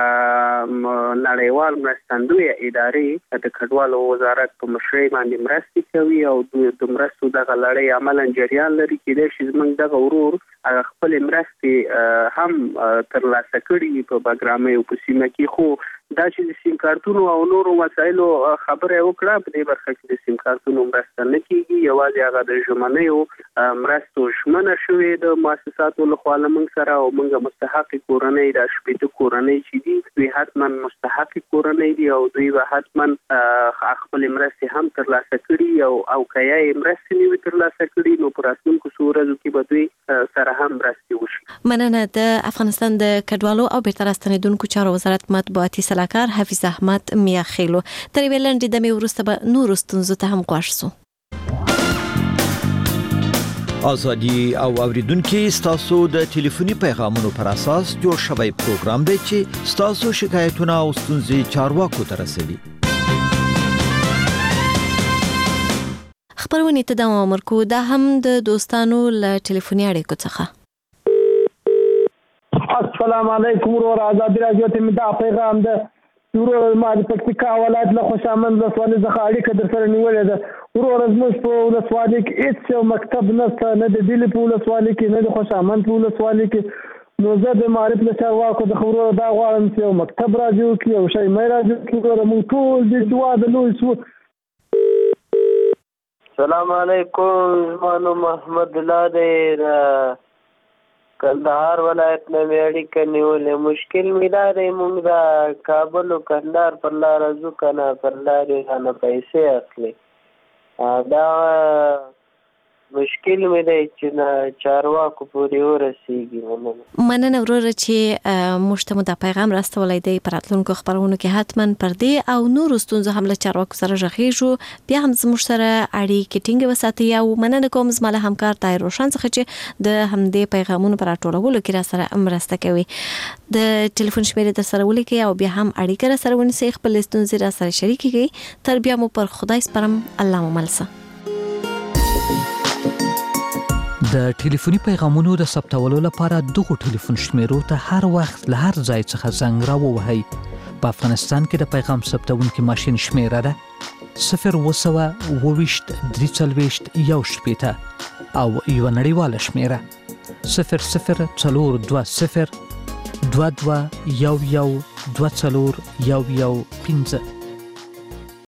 نړیوال مرستندویه ادارې د کډوالو وزارت په مشرۍ باندې مرستې کوي او د مرستو دغه لړۍ عملاً جریان لري. کېدای شي زموږ دغه ورور خپل مرستې هم ترلاسه کړي په باګرامیو په سیمه کې. خو دا چې د سیم کارتونو او نورو وسایلو خبره وکړه په دې برخه کې د سیم کارتونو مرسته نه کیږي. یوازې هغه د ژمنیو مرستو ژمنه شوې د مؤسساتو لخوا له موږ سره او موږ مستحق کورنۍ د 80 کورنۍ چې دي دوی حتما مستحق کورنۍ دي او دوی به حتما خپل مرستې هم ترلاسه کړي او که یې مرستې نه وي ترلاسه کړي نو په راتلونکو څو ورځو کې به دوی سره هم مرستې وشي. مننه. د افغانستان د کډوالو او بیرته راستنیدونکو چارو وزارت مطبوعاتي سلاکار حفیظ احمد میاخیلو تر ویلندې د می ورسته به نور ستونزو ته هم خوښ سو. ازادي او اوریدونکو ستاسو د ټلیفوني پیغامونو پر اساس جوړ شوی پروګرام دی چې ستاسو شکایتونه او ستونزې چارواکو ته رسوي. خبرونه ته دوام ورکو دا هم د دوستانو له ټلیفوني اړیکو څخه. السلام علیکم ورور آزادي راډیو ته مې دا پیغام ده ورور ما د پکتیکا ولایت له خوشامند ولسوالۍ څخه اړیکه در سره نیولې ده. ورور زموږ په ولسوالۍ کې هیڅ یو مکتب نشته نه د ډیلي په ولسوالۍ کې نه د خوشامند په ولسوالۍ کې. نو زه د معرف له چارواکو د خبرو دا غواړم چې یو مکتب را جوړ کړي یو شی مې را جوړ کړي موږ ټول د دعا د لوی سو. السلام علیکم زمانو محمد لادر کندهار ولایت نه مې اړیکه نیولې. مشکل مې دا دی موږ د کابل او کندهار پر لاره ځو که نه پر لارې رانه پیسې اخلي. دا مشکل مې دی چې نه چارواکو پورې ورسیږي. مننه وروره چې موږ ته مو دا پیغام راستولی دی. په راتلونکو خپرونو کې حتما پر دې او نورو ستونزو هم له چارواکو سره غږیږو. بیا هم زموږ سره اړیکې ټینګې وساتئ او مننه کوم زما له همکار طاهر روشن څخه چې د همدې پیغامونو په راټولولو کې را سره مرسته کوي. د ټلیفون شمیرې در سره ولیکئ او بیا هم اړیکه را سره ونیسئ، خپل ستونزې را سره شریکې کړئ. تر بیا مو پر خدای سپارم. الله مو مل شه. د ټلیفوني پیغامونو د ثبتولو لپاره دغه ټلیفون شمیرو ته هر وخت له هر ځای څخه زنګ راووهئ. په افغانستان کې د پیغام ثبتونکي ماشین شمیره ده 020 23 1 او یو نړیواله شمیره 00 420 22 11 24 15.